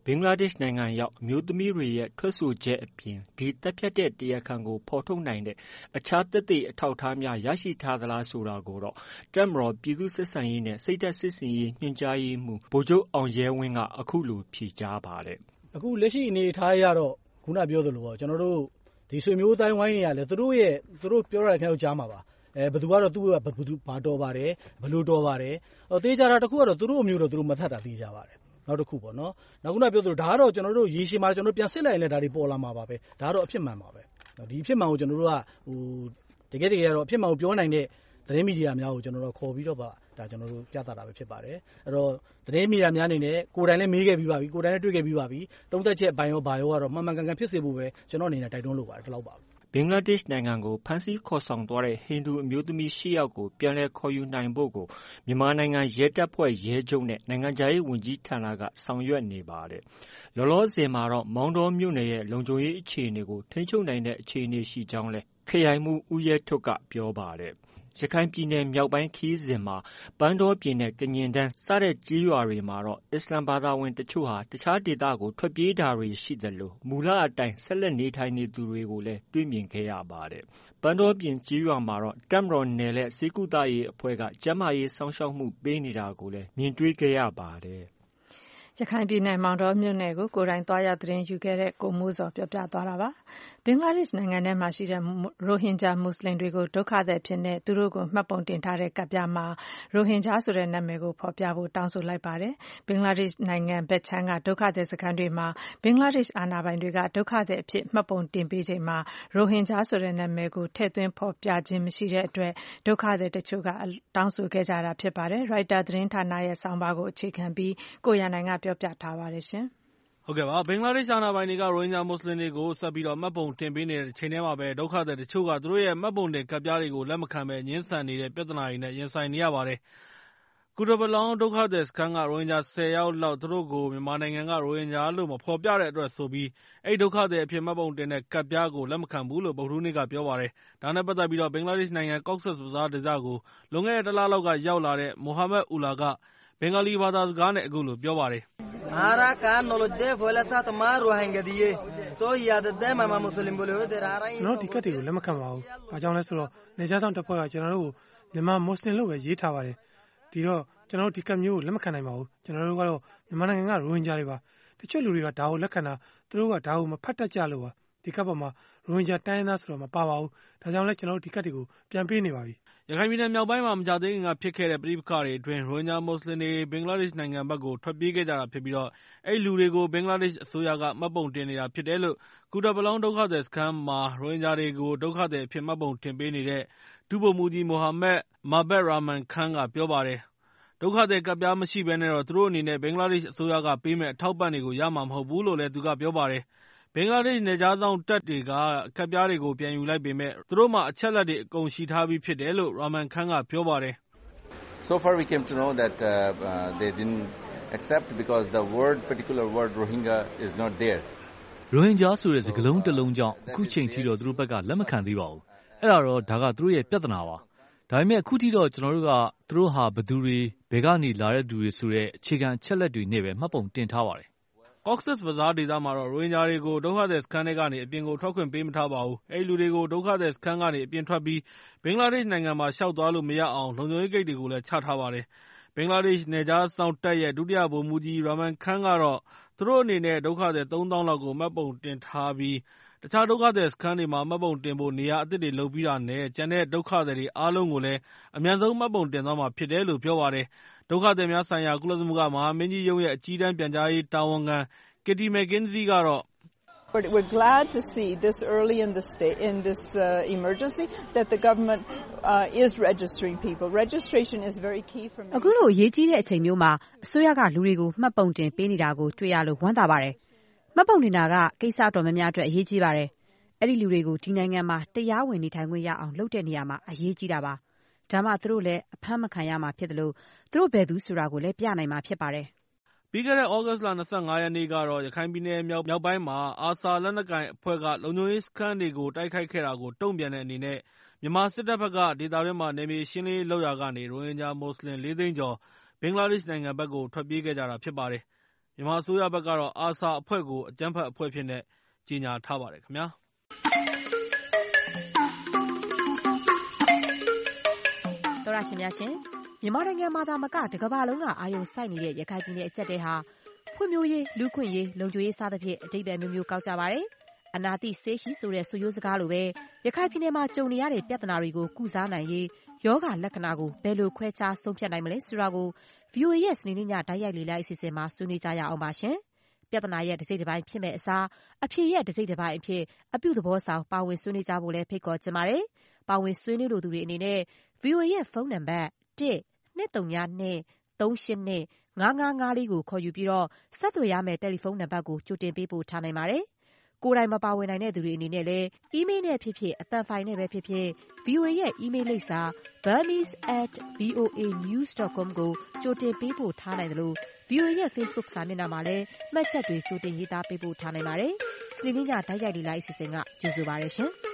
ဘင်္ဂလားဒေ့ရှ်နိုင်ငံရောက်အမျိုးသမီးတွေရဲ့ထွက်ဆိုချက်အပြင်ဒီတပ်ဖြတ်တဲ့တရားခံကိုဖော်ထုတ်နိုင်တဲ့အခြားသက်သေအထောက်အထားများရရှိထားသလားဆိုတာကိုတော့တပ်မတော်ပြည်သူ့ဆက်ဆံရေးနဲ့စိတ်ဓာတ်စစ်ဆင်ရေးညွှန်ကြားရေးမှူးဗိုလ်ချုပ်အောင်ရဲဝင်းကအခုလိုဖြေကြားပါတယ်။အခုလက်ရှိအနေအထားရတော့ခုနပြောသလိုပေါ့ကျွန်တော်တို့ဒီဆွေမျိုးတိုင်းဝိုင်းတွေကလည်းသူတို့ရဲ့သူတို့ပြောရတဲ့ခင်ဗျားတို့ကြားမှာပါအဲဘယ်သူကတော့သူ့ကဘယ်သူဘာတော်ပါတယ်ဘယ်လိုတော်ပါတယ်ဟိုတေးကြတာတခုကတော့သူတို့အမျိုးတော့သူတို့မထပ်တာသိကြပါတယ်နောက်တစ်ခုပေါ့နော်နောက်ခုနပြောသလိုဒါကတော့ကျွန်တော်တို့ရေရှည်မှာကျွန်တော်တို့ပြန်စစ်လိုက်ရင်လည်းဒါတွေပေါ်လာမှာပါပဲဒါကတော့အဖြစ်မှန်ပါပဲဒီအဖြစ်မှန်ကိုကျွန်တော်တို့ကဟိုတကယ်တကယ်ကတော့အဖြစ်မှန်ကိုပြောနိုင်တဲ့သတင်းမီဒီယာများကိုကျွန်တော်တို့ခေါ်ပြီးတော့ပါဒါကျွန်တော်တို့ပြသတာပဲဖြစ်ပါတယ်အဲ့တော့သတင်းမီဒီယာများအနေနဲ့ကိုယ်တိုင်လည်းမေးခဲ့ပြီးပါပြီကိုယ်တိုင်လည်းတွေ့ခဲ့ပြီးပါပြီသုံးသက်ချက်အပိုင်းရောဘာရောကတော့မှန်မှန်ကန်ကန်ဖြစ်စေဖို့ပဲကျွန်တော်အနေနဲ့တိုက်တွန်းလိုပါတယ်ဒီလောက်ပါဘင်္ဂလားဒေ့ရှ်နိုင်ငံကိုဖမ်းဆီးခေါ်ဆောင်သွားတဲ့ဟိန္ဒူအမျိုးသမီး၈ယောက်ကိုပြန်လည်ခေါ်ယူနိုင်ဖို့ကိုမြန်မာနိုင်ငံရဲတပ်ဖွဲ့ရဲချုပ်နဲ့နိုင်ငံခြားရေးဝန်ကြီးဌာနကဆောင်ရွက်နေပါတယ်။လောလောဆယ်မှာတော့မောင်တောမြို့နယ်ရဲ့လုံခြုံရေးအခြေအနေကိုထိန်းချုပ်နိုင်တဲ့အခြေအနေရှိကြောင်းလဲခရိုင်မှူးဦးရဲထွဋ်ကပြောပါတယ်။ရခိုင်ပြည်နယ်မြောက်ပိုင်းခရီးစဉ်မှာပန်းတောပြည်နယ်ကညင်တန်းစတဲ့ကြေးရွာတွေမှာတော့အစ္စလာမ်ဘာသာဝင်တချို့ဟာတခြားဒေသကိုထွက်ပြေးတာတွေရှိသလိုမူလအတိုင်းဆက်လက်နေထိုင်နေသူတွေကိုလည်းတွေ့မြင်ခဲ့ရပါတယ်။ပန်းတောပြင်ကြေးရွာမှာတော့တပ်မတော်နယ်และစေကုသရေးအဖွဲ့ကကျန်းမာရေးစောင့်ရှောက်မှုပေးနေတာကိုလည်းမြင်တွေ့ခဲ့ရပါတယ်။ရခိုင်ပြည်နယ်မောင်တောမြို့နယ်ကိုကိုယ်တိုင်သွားရောက်သတင်းယူခဲ့တဲ့ကိုမိုးစောပြောပြသွားတာပါ။ဘင်္ဂလားဒေ့ရှ်နိုင်ငံထဲမှာရှိတဲ့ရိုဟင်ဂျာမွတ်စလင်တွေကိုဒုက္ခသည်ဖြစ်နေသူတို့ကိုမှတ်ပုံတင်ထားတဲ့ကပ်ပြားမှာရိုဟင်ဂျာဆိုတဲ့နာမည်ကိုဖော်ပြဖို့တောင်းဆိုလိုက်ပါတယ်။ဘင်္ဂလားဒေ့ရှ်နိုင်ငံဘက်ခြမ်းကဒုက္ခသည်စခန်းတွေမှာဘင်္ဂလားဒေ့ရှ်အာဏာပိုင်တွေကဒုက္ခသည်အဖြစ်မှတ်ပုံတင်ပေးချိန်မှာရိုဟင်ဂျာဆိုတဲ့နာမည်ကိုထည့်သွင်းဖော်ပြခြင်းမရှိတဲ့အတွက်ဒုက္ခသည်တချို့ကတောင်းဆိုခဲ့ကြတာဖြစ်ပါတယ်။ Reuters သတင်းဌာနရဲ့ဆောင်းပါးကိုအခြေခံပြီးကိုရန်နိုင်ကပြောပြထားပါတယ်ရှင်။ဟုတ်ကဲ့ပါဘင်္ဂလားဒေ့ရှ်အာဏာပိုင်တွေကရိုဟင်ဂျာမွတ်စလင်တွေကိုဆက်ပြီးတော့မှတ်ပုံတင်ပေးနေတဲ့ချိန်ထဲမှာပဲဒုက္ခသည်တချို့ကသူတို့ရဲ့မှတ်ပုံတင်ကပ်ပြားတွေကိုလက်မခံပဲငြင်းဆန်နေတဲ့ပြဿနာတွေနဲ့ရင်ဆိုင်နေရပါတယ်။ကူတဘလောင်ဒုက္ခသည်စခန်းကရိုဟင်ဂျာဆယ်ယောက်လောက်သူတို့ကိုမြန်မာနိုင်ငံကရိုဟင်ဂျာလို့မဖော်ပြတဲ့အတွက်ဆိုပြီးအဲ့ဒုက္ခသည်အဖြစ်မှတ်ပုံတင်တဲ့ကပ်ပြားကိုလက်မခံဘူးလို့ဗုဒ္ဓဟူးနေ့ကပြောပါတယ်။ဒါနဲ့ပတ်သက်ပြီးတော့ဘင်္ဂလားဒေ့ရှ်နိုင်ငံ Cox's Bazar ဒေသကိုလွန်ခဲ့တဲ့တစ်လလောက်ကရောက်လာတဲ့မိုဟာမက်အူလာကဘင်္ဂလီဘာသာစကားနဲ့အခုလိုပြောပါတယ်။ हमारा कान नौलुद्दे बोला सा तो मार रोहेंगे दिए तो याद दे मामा मुस्लिम बोले हो तेरा आ रहा है ကျွန်တော်ဒီကတ်တွေကိုလက်မခံပါဘူး။ဘာကြောင့်လဲဆိုတော့နေကြဆောင်တစ်ဖွဲ့ကကျွန်တော်တို့ကိုမြန်မာမွတ်စလင်လို့ပဲရေးထားပါတယ်။ဒီတော့ကျွန်တော်တို့ဒီကတ်မျိုးကိုလက်မခံနိုင်ပါဘူး။ကျွန်တော်တို့ကတော့မြန်မာနိုင်ငံကရိုဟင်ဂျာတွေပါ။တချို့လူတွေကဒါကိုလက်ခံတာသူတို့ကဒါကိုမဖတ်တတ်ကြလို့ပါ။ဒီကတ်ပေါ်မှာရိုဟင်ဂျာတိုင်းရင်းသားဆိုတော့မပါပါဘူး။ဒါကြောင့်လဲကျွန်တော်တို့ဒီကတ်တွေကိုပြန်ပေးနေပါပြီ။ရခိုင်ပြည်နယ်မြောက်ပိုင်းမှာမကြသေးခင်ကဖြစ်ခဲ့တဲ့ပဋိပက္ခတွေအတွင်းရိုဟင်ဂျာမွတ်စလင်တွေဘင်္ဂလားဒေ့ရှ်နိုင်ငံဘက်ကိုထွက်ပြေးခဲ့ကြတာဖြစ်ပြီးတော့အဲ့လူတွေကိုဘင်္ဂလားဒေ့ရှ်အစိုးရကမှတ်ပုံတင်နေတာဖြစ်တယ်လို့ကူတာပလောင်ဒုက္ခသည်စခန်းမှာရိုဟင်ဂျာတွေကိုဒုက္ခသည်အဖြစ်မှတ်ပုံတင်ပေးနေတဲ့ဒုဗိုလ်မှူးကြီးမိုဟာမက်မာဘက်ရာမန်ခန်းကပြောပါတယ်။ဒုက္ခသည်ကပ်ပြားမရှိဘဲနဲ့တော့သူတို့အနေနဲ့ဘင်္ဂလားဒေ့ရှ်အစိုးရကပေးမဲ့အထောက်ပံ့တွေကိုရမှာမဟုတ်ဘူးလို့လည်းသူကပြောပါတယ်။ဘင်္ဂလားဒေ့ရှ်နယ်ခြားစောင့်တပ်တွေကကပ်ပြားတွေကိုပြန်ယူလိုက်ပေမဲ့သူတို့မှာအချက်အလက်တွေအကုန်ရှိထားပြီးဖြစ်တယ်လို့ရာမန်ခန်းကပြောပါတယ်။ So far we came to know that uh, uh, they didn't accept because the word particular word Rohingya is not there. ရိုဟင်ဂျာဆိုတဲ့စကားလုံးတစ်လုံးကြောင့်အခုချိန်ထိတော့သူတို့ဘက်ကလက်မခံသေးပါဘူး။အဲ့ဒါတော့ဒါကသူတို့ရဲ့ပြဿနာပါ။ဒါပေမဲ့အခုထိတော့ကျွန်တော်တို့ကသူတို့ဟာဘယ်သူတွေဘယ်ကနေလာတဲ့သူတွေဆိုတဲ့အခြေခံအချက်လက်တွေနဲ့ပဲမှတ်ပုံတင်ထားပါတယ် Cox's Bazar ဒေသမှာတော့ရိုဟင်ဂျာတွေကိုဒုက္ခသည်စခန်းတွေကနေအပြင်ကိုထွက်ခွင့်ပေးမထားပါဘူး။အဲ့လူတွေကိုဒုက္ခသည်စခန်းကနေအပြင်ထွက်ပြီးဘင်္ဂလားဒေ့ရှ်နိုင်ငံမှာရှောက်သွားလို့မရအောင်လုံခြုံရေးဂိတ်တွေကိုလည်းချထားပါတယ်။ဘင်္ဂလားဒေ့ရှ်နယ်ခြားစောင့်တပ်ရဲ့ဒုတိယဗိုလ်မှူးကြီးရာမန်ခန်းကတော့သူတို့အနေနဲ့ဒုက္ခသည်သုံးသောင်းလောက်ကိုမှတ်ပုံတင်ထားပြီးတခြားဒုက္ခသည်စခန်းတွေမှာမှတ်ပုံတင်ဖို့နေရာအသစ်တွေလုပ်ပြီးတာနဲ့ကျန်တဲ့ဒုက္ခသည်တွေအားလုံးကိုလည်းအမြန်ဆုံးမှတ်ပုံတင်သွားမှာဖြစ်တယ်လို့ပြောပါတယ်။ဒုက္ခသည်များဆိုင်ရာကုလသမဂ္ဂမဟာမင်းကြီးရုံးရဲ့အကြီးတန်းပြန်ကြားရေးတာဝန်ခံ Kitty McKenzie ကတော့ We're glad to see this early in the state in this uh, emergency that the government uh, is registering people. Registration is very key for me. အခုလိုအရေးကြီးတဲ့အချိန်မျိုးမှာအစိုးရကလူတွေကိုမှတ်ပုံတင်ပေးနေတာကိုတွေ့ရလို့ဝမ်းသာပါတယ်။မှတ်ပုံတင်တာကကိစ္စတော်များများအတွက်အရေးကြီးပါတယ်။အဲ့ဒီလူတွေကိုဒီနိုင်ငံမှာတရားဝင်နေထိုင်ခွင့်ရအောင်လုပ်တဲ့နေရာမှာအရေးကြီးတာပါ။ဒါမှသူတို့လည်းအဖမ်းမခံရမှာဖြစ်တယ်လို့သူတို့ဘယ်သူဆိုတာကိုလည်းပြနိုင်မှာဖြစ်ပါတယ်။ပြီးခဲ့တဲ့သြဂုတ်လ၂၅ရက်နေ့ကတော့ရခိုင်ပြည်နယ်မြောက်မြောက်ပိုင်းမှာအာဆာလက်နက်ကိုင်အဖွဲ့ကလုံခြုံရေးစခန်းတွေကိုတိုက်ခိုက်ခဲ့တာကိုတုံ့ပြန်တဲ့အနေနဲ့မြန်မာစစ်တပ်ဘက်ကဒေသတွင်းမှာနယ်မြေရှင်းလင်းရေးလုပ်ရာကနေရိုဟင်ဂျာမွတ်စလင်လေးသိန်းကျော်ဘင်္ဂလားဒေ့ရှ်နိုင်ငံဘက်ကိုထွက်ပြေးခဲ့ကြတာဖြစ်ပါတယ်။မြန်မာအစိုးရဘက်ကတော့ အာဆာအဖွဲ့ကိုအကြမ်းဖက်အဖွဲ့အဖြစ်နဲ့ကြေညာထားပါတယ်ခင်ဗျာ။သောတရှင်များရှင်မြန်မာနိုင်ငံမှာသာမကတကမ္ဘာလုံးကအာရုံစိုက်နေတဲ့ရခိုင်ပြည်နယ်အကျပ်တဲဟာဖွံ့ဖြိုးရေးလူ့ခွင့်ရေးလုံခြုံရေးစသဖြင့်အဓိပ္ပာယ်မျိုးမျိုးကောက်ကြပါတယ်။အနာတိဆေးရှိဆိုတဲ့ဆိုရိုးစကားလိုပဲရခိုင်ပြည်နယ်မှာကြုံနေရတဲ့ပြဿနာတွေကိုကုစားနိုင်ရေးယောဂလက္ခဏာကိုဘယ်လိုခွဲခြားဆုံးဖြတ်နိုင်မလဲဆိုတာကို ဗီအိုအေ ရဲ့စနေနေ့ညတိုက်ရိုက်လေ့လာအစီအစဉ်မှာဆွေးနွေးကြရအောင်ပါရှင်။ပြဿနာရဲ့တစ်စိတ်တစ်ပိုင်းဖြစ်မဲ့အစားအဖြေရဲ့တစ်စိတ်တစ်ပိုင်းအဖြစ်အပြုသဘောဆောင်ပါဝင်ဆွေးနွေးကြဖို့လည်းဖိတ်ခေါ်ချင်ပါတယ်။ပါဝင်ဆွေးနွေးလိုသူတွေအနေနဲ့ ဗီအိုအေ ရဲ့ဖုန်းနံပါတ်တစ်နှစ်သုံးညနှစ်သုံးရှစ်နှစ်ငါးငါးငါးလေးကိုခေါ်ယူပြီးတော့ဆက်သွယ်ရမယ့်တယ်လီဖုန်းနံပါတ်ကိုကြိုတင်ပေးပို့ထားနိုင်ပါတယ်။ကိုယ်တိုင်မပါဝင်နိုင်တဲ့သူတွေအနေနဲ့လည်းအီးမေးလ်နဲ့ဖြစ်ဖြစ်အသံဖိုင်နဲ့ပဲဖြစ်ဖြစ် ဗီအိုအေ ရဲ့အီးမေးလ်လိပ်စာ burmese at voa news dot com ကိုကြိုတင်ပေးပို့ထားနိုင်တယ်လို့ ဗီအိုအေ ရဲ့ Facebook စာမျက်နှာမှာလည်းမှတ်ချက်တွေကြိုတင်ရေးသားပေးပို့ထားနိုင်ပါတယ်။စနေနေ့ညတိုက်ရိုက်လေ့လာအစီအစဉ်ကကြိုဆိုပါရရှင်။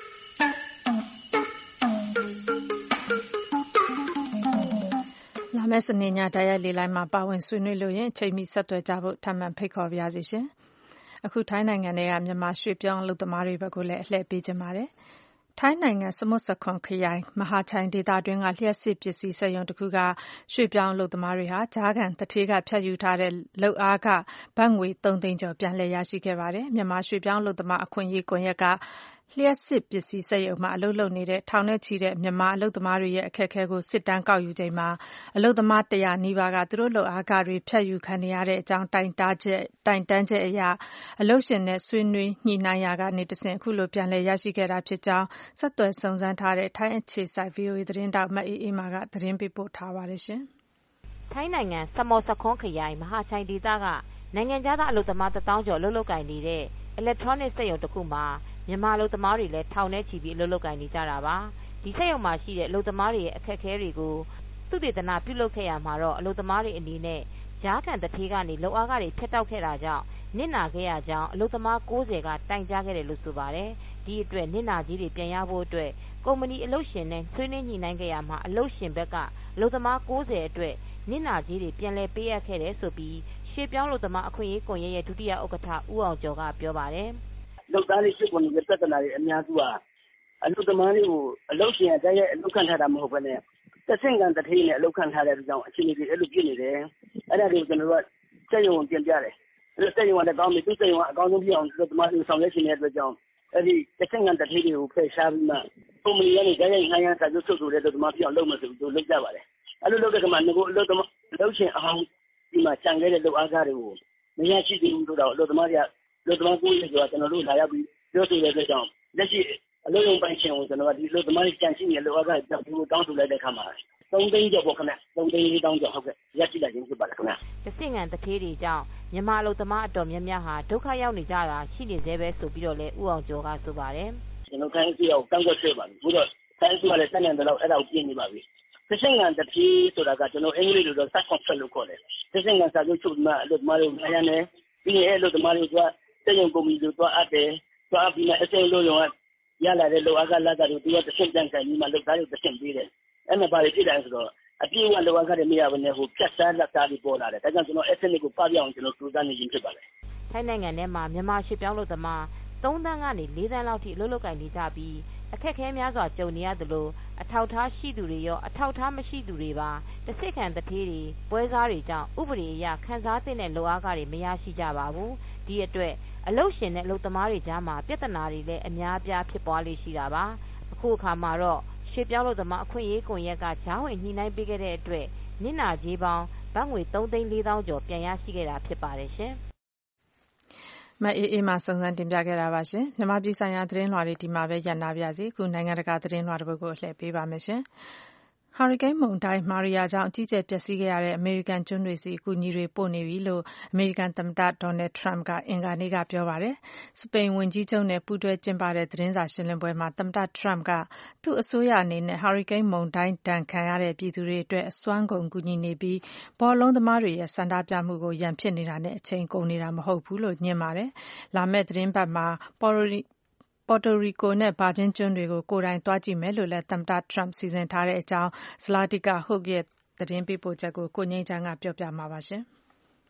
လာမယ့်စနေညတိုက်ရိုက်လေ့လာမှာပါဝင်ဆွေးနွေးလို့ရင်အချိန်မီဆက်သွယ်ကြဖို့ထပ်မံဖိတ်ခေါ်ပါရစေရှင်။အခုထိုင်းနိုင်ငံထဲကမြန်မာရွှေ့ပြောင်းအလုပ်သမားတွေဘက်ကိုလည်းအလှည့်ပေးခြင်းပါတယ်။ထိုင်းနိုင်ငံစမုတ်စခွန်ခရိုင်မဟာချိုင်ဒေသတွင်းကလျှက်စစ်ပစ္စည်းစက်ရုံတစ်ခုကရွှေ့ပြောင်းအလုပ်သမားတွေဟာကြားခံတထေးကဖြတ်ယူထားတဲ့လုပ်အားခဘတ်ငွေသုံးသိန်းကျော်ပြန်လည်ရရှိခဲ့ပါတယ်။မြန်မာရွှေ့ပြောင်းအလုပ်သမားအခွင့်အရေးကွန်ရက်ကလျှက်စစ်ပစ္စည်းစက်ရုံမှာအလုပ်လုပ်နေတဲ့ထောင်နဲ့ချီတဲ့မြန်မာအလုပ်သမားတွေရဲ့အခက်အခဲကိုစစ်တမ်းကောက်ယူချိန်မှာအလုပ်သမားတရာနီးပါးကသူတို့လုပ်အားခတွေဖြတ်ယူခံနေရတဲ့အကြောင်းတိုင်တန်းချက်တိုင်တန်းချက်အရအလုပ်ရှင်နဲ့ဆွေးနွေးညှိနှိုင်းရာကနေတဆင့်အခုလိုပြန်လည်ရရှိခဲ့တာဖြစ်ကြောင်းဆက်သွယ်စုံစမ်းထားတဲ့ထိုင်းအခြေစိုက် ဗီအိုအေ သတင်းတောက်မအေးအေးမာကသတင်းပေးပို့ထားပါတယ်ရှင်။ထိုင်းနိုင်ငံစမောစခွန်ခရိုင်မဟာချိုင်ဒေသကနိုင်ငံခြားသားအလုပ်သမားတစ်သောင်းကျော်လှုပ်လှုပ်ကိုင်နေတဲ့အီလက်ထရောနစ်စက်ရုံတစ်ခုမှာမြန်မာအလုပ်သမားတွေလည်းထောင်နဲ့ချီပြီးအလုပ်လုပ်ကိုင်နေကြတာပါဒီစက်ရုံမှာရှိတဲ့အလုပ်သမားတွေရဲ့အခက်အခဲတွေကိုသုတေသနပြုလုပ်ခဲ့ရမှာတော့အလုပ်သမားတွေအနေနဲ့ကြားခံတထေးကနေလုပ်အားခတွေဖြတ်တောက်ခဲ့တာကြောင့်နစ်နာခဲ့ရကြောင်းအလုပ်သမား၉၀ကတိုင်ကြားခဲ့တယ်လို့ဆိုပါတယ်ဒီအတွက်နစ်နာကြီးတွေပြန်ရဖို့အတွက်ကုမ္ပဏီအလုပ်ရှင်နဲ့ဆွေးနွေးညှိနှိုင်းခဲ့ရမှာအလုပ်ရှင်ဘက်ကအလုပ်သမား၉၀အတွက်နစ်နာကြီးတွေပြန်လည်ပေးရခဲ့တယ်ဆိုပြီးရွှေ့ပြောင်းအလုပ်သမားအခွင့်အရေးကွန်ရက်ရဲ့ဒုတိယဥက္ကဋ္ဌဦးအောင်ကျော်ကပြောပါတယ်လုပ်သားတွေဖြစ်ပေါ်နေတဲ့ပြဿနာတွေအများစုဟာအလုပ်သမားတွေကိုအလုပ်ရှင်အတိုင်းရဲ့အလုပ်ခံထားတာမဟုတ်ဘဲနဲ့သက်ဆင့်ကန်တထေးနဲ့အလုပ်ခံထားတဲ့ကြောင့်အခြေအနေတွေအဲ့လိုဖြစ်နေတယ်အဲ့ဒါတွေကိုကျွန်တော်တို့ကစက်ရုံပြင်ပြတယ်အဲ့စက်ရုံကလည်းကောင်းပြီသူစက်ရုံကအကောင်းဆုံးဖြစ်အောင်အလုပ်သမားတွေကိုဆောင်ရွက်ရှင်တဲ့အတွက်ကြောင့်အဲ့ဒီသက်ဆင့်ကန်တထေးတွေကိုဖယ်ရှားပြီးမှကုမ္ပဏီကနေတိုင်းရိုက်ခိုင်းရစာချုပ်ချုပ်ဆိုတဲ့အလုပ်သမားဖြစ်အောင်လုပ်မယ်ဆိုပြီးသူလုပ်ကြပါတယ်အဲ့လိုလုပ်တဲ့ကမှငကိုအလုပ်သမားအလုပ်ရှင်အဟောင်းဒီမှာခြံခဲ့တဲ့လုပ်အားကားတွေကိုမရရှိသေးဘူးဆိုတော့အလုပ်သမားတွေကလူသမားကိုရေးဆိုတာကျွန်တော်တို့လာရောက်ပြီးပြောဆိုတဲ့အတွက်ကြောင့်လက်ရှိအလုပ်ရုံပိုင်ရှင်ကိုကျွန်တော်ကဒီလူသမားကြီးကြံရှိနေတဲ့လောကကကြောက်ပြီးတောင်းဆိုလိုက်တဲ့အခါမှာသုံးသိန်းကျော်ပေါ့ခင်ဗျသုံးသိန်းလေးတောင်းကျော်ဟုတ်ကဲ့ရရှိလိုက်ခြင်းဖြစ်ပါတယ်ခင်ဗျတဆင့်ငံတထေးတွေကြောင့်မြန်မာအလုပ်သမားအတော်များများဟာဒုက္ခရောက်နေကြတာရှိနေသေးပဲဆိုပြီးတော့လည်းဦးအောင်ကျော်ကဆိုပါတယ်ကျွန်တော်ခိုင်းစီအောင်ကန့်ကွက်ခဲ့ပါပြီဘုရားခိုင်းစီကလည်းတန်တယ်တော့အဲ့ဒါကိုပြင်နေပါပြီတဆင့်ငံတထေးဆိုတာကကျွန်တော်အင်္ဂလိပ်လိုတော့ sub contract လို့ခေါ်တယ်တဆင့်ငံစာချုပ်ချုပ်မှအလုပ်သမားတွေများများနဲ့ပြီးရင်အဲ့အလုပ်သမားတွေကစက်ရုံကုမ္ပဏီတွေသွားအပ်တယ်သွားပြီးမှအစိမ်းလို့ရုံကရလာတဲ့လောအားကလာတာတွေသူကတစ်ဆင့်ပြန်ကန်ပြီးမှလုပ်သားတွေတစ်ဆင့်ပေးတယ်အဲ့မှာဘာတွေဖြစ်တယ်ဆိုတော့အပြည့်အဝလောအားကတွေမရဘဲနဲ့ဟိုဖြတ်စားလက်သားတွေပေါ်လာတယ်ဒါကြောင့်ကျွန်တော် ethnic ကိုပပြအောင်ကျွန်တော်စူးစမ်းနေခြင်းဖြစ်ပါတယ်ထိုင်းနိုင်ငံထဲမှာမြန်မာရွှေ့ပြောင်းလုပ်သမားသုံးသန်းကနေလေးသန်းလောက်ထိအလုပ်လုပ်ကိုင်နေကြပြီးအခက်အခဲများစွာကြုံနေရသလိုအထောက်ထားရှိသူတွေရောအထောက်ထားမရှိသူတွေပါတစ်စိတ်ခံတထေးတွေပွဲစားတွေကြောင့်ဥပဒေအရခန်းစားတဲ့လောအားကတွေမရရှိကြပါဘူးဒီအတွက်အလုပ်ရှင်နဲ့အလုပ်သမားတွေကြားမှာပြဿနာတွေလည်းအများအပြားဖြစ်ပွားလေရှိတာပါအခုအခါမှာတော့ရွှေ့ပြောင်းအလုပ်သမားအခွင့်အရေးကွန်ရက်ကဂျားဝင်ညှိနှိုင်းပေးခဲ့တဲ့အတွက်နစ်နာကြေးပေါင်းဘတ်ငွေသုံးသိန်းလေးသောင်းကျော်ပြန်ရရှိခဲ့တာဖြစ်ပါတယ်ရှင်မအေးအေးမှစုံစမ်းတင်ပြခဲ့တာပါရှင်မြန်မာပြည်ဆိုင်ရာသတင်းလွှာတွေဒီမှာပဲရပ်နာပါရစေခုနိုင်ငံတကာသတင်းလွှာတစ်ပုဒ်ကိုအလှည့်ပေးပါမယ်ရှင်ဟာရီကိန်းမုန်တိုင်းမာရီယာကြောင့်အကြီးကျယ်ပျက်စီးခဲ့ရတဲ့အမေရိကန်ကျွန်းတွေစီအကူအညီတွေပို့နေပြီလို့အမေရိကန်သမ္မတဒေါ်နယ်ထရမ့်ကအင်္ဂါနေ့ကပြောပါတယ်။စပိန်ဝန်ကြီးချုပ်နဲ့ပူးတွဲကျင်းပတဲ့သတင်းစာရှင်းလင်းပွဲမှာသမ္မတထရမ့်ကသူ့အစိုးရအနေနဲ့ဟာရီကိန်းမုန်တိုင်းဒဏ်ခံရတဲ့ပြည်သူတွေအတွက်အစွမ်းကုန်ကူညီနေပြီးဘောလုံးသမားတွေရဲ့ဆန္ဒပြမှုကိုရန်ဖြစ်နေတာနဲ့အချိန်ကုန်နေတာမဟုတ်ဘူးလို့ညင်ပါတယ်။လာမယ့်သတင်းပတ်မှာပေါ်တိုရီပေါ်တိုရီကိုနဲ့ဗာဂျင်းကျွန်းတွေကိုကိုယ်တိုင်သွားကြည့်မယ်လို့လည်းသမ္မတထရမ့်စီစဉ်ထားတဲ့အကြောင်းဇလာတီကာဟုတ်ရဲ့သတင်းပေးပို့ချက်ကိုကိုငိမ့်ချမ်းကပြောပြမှာပါရှင်။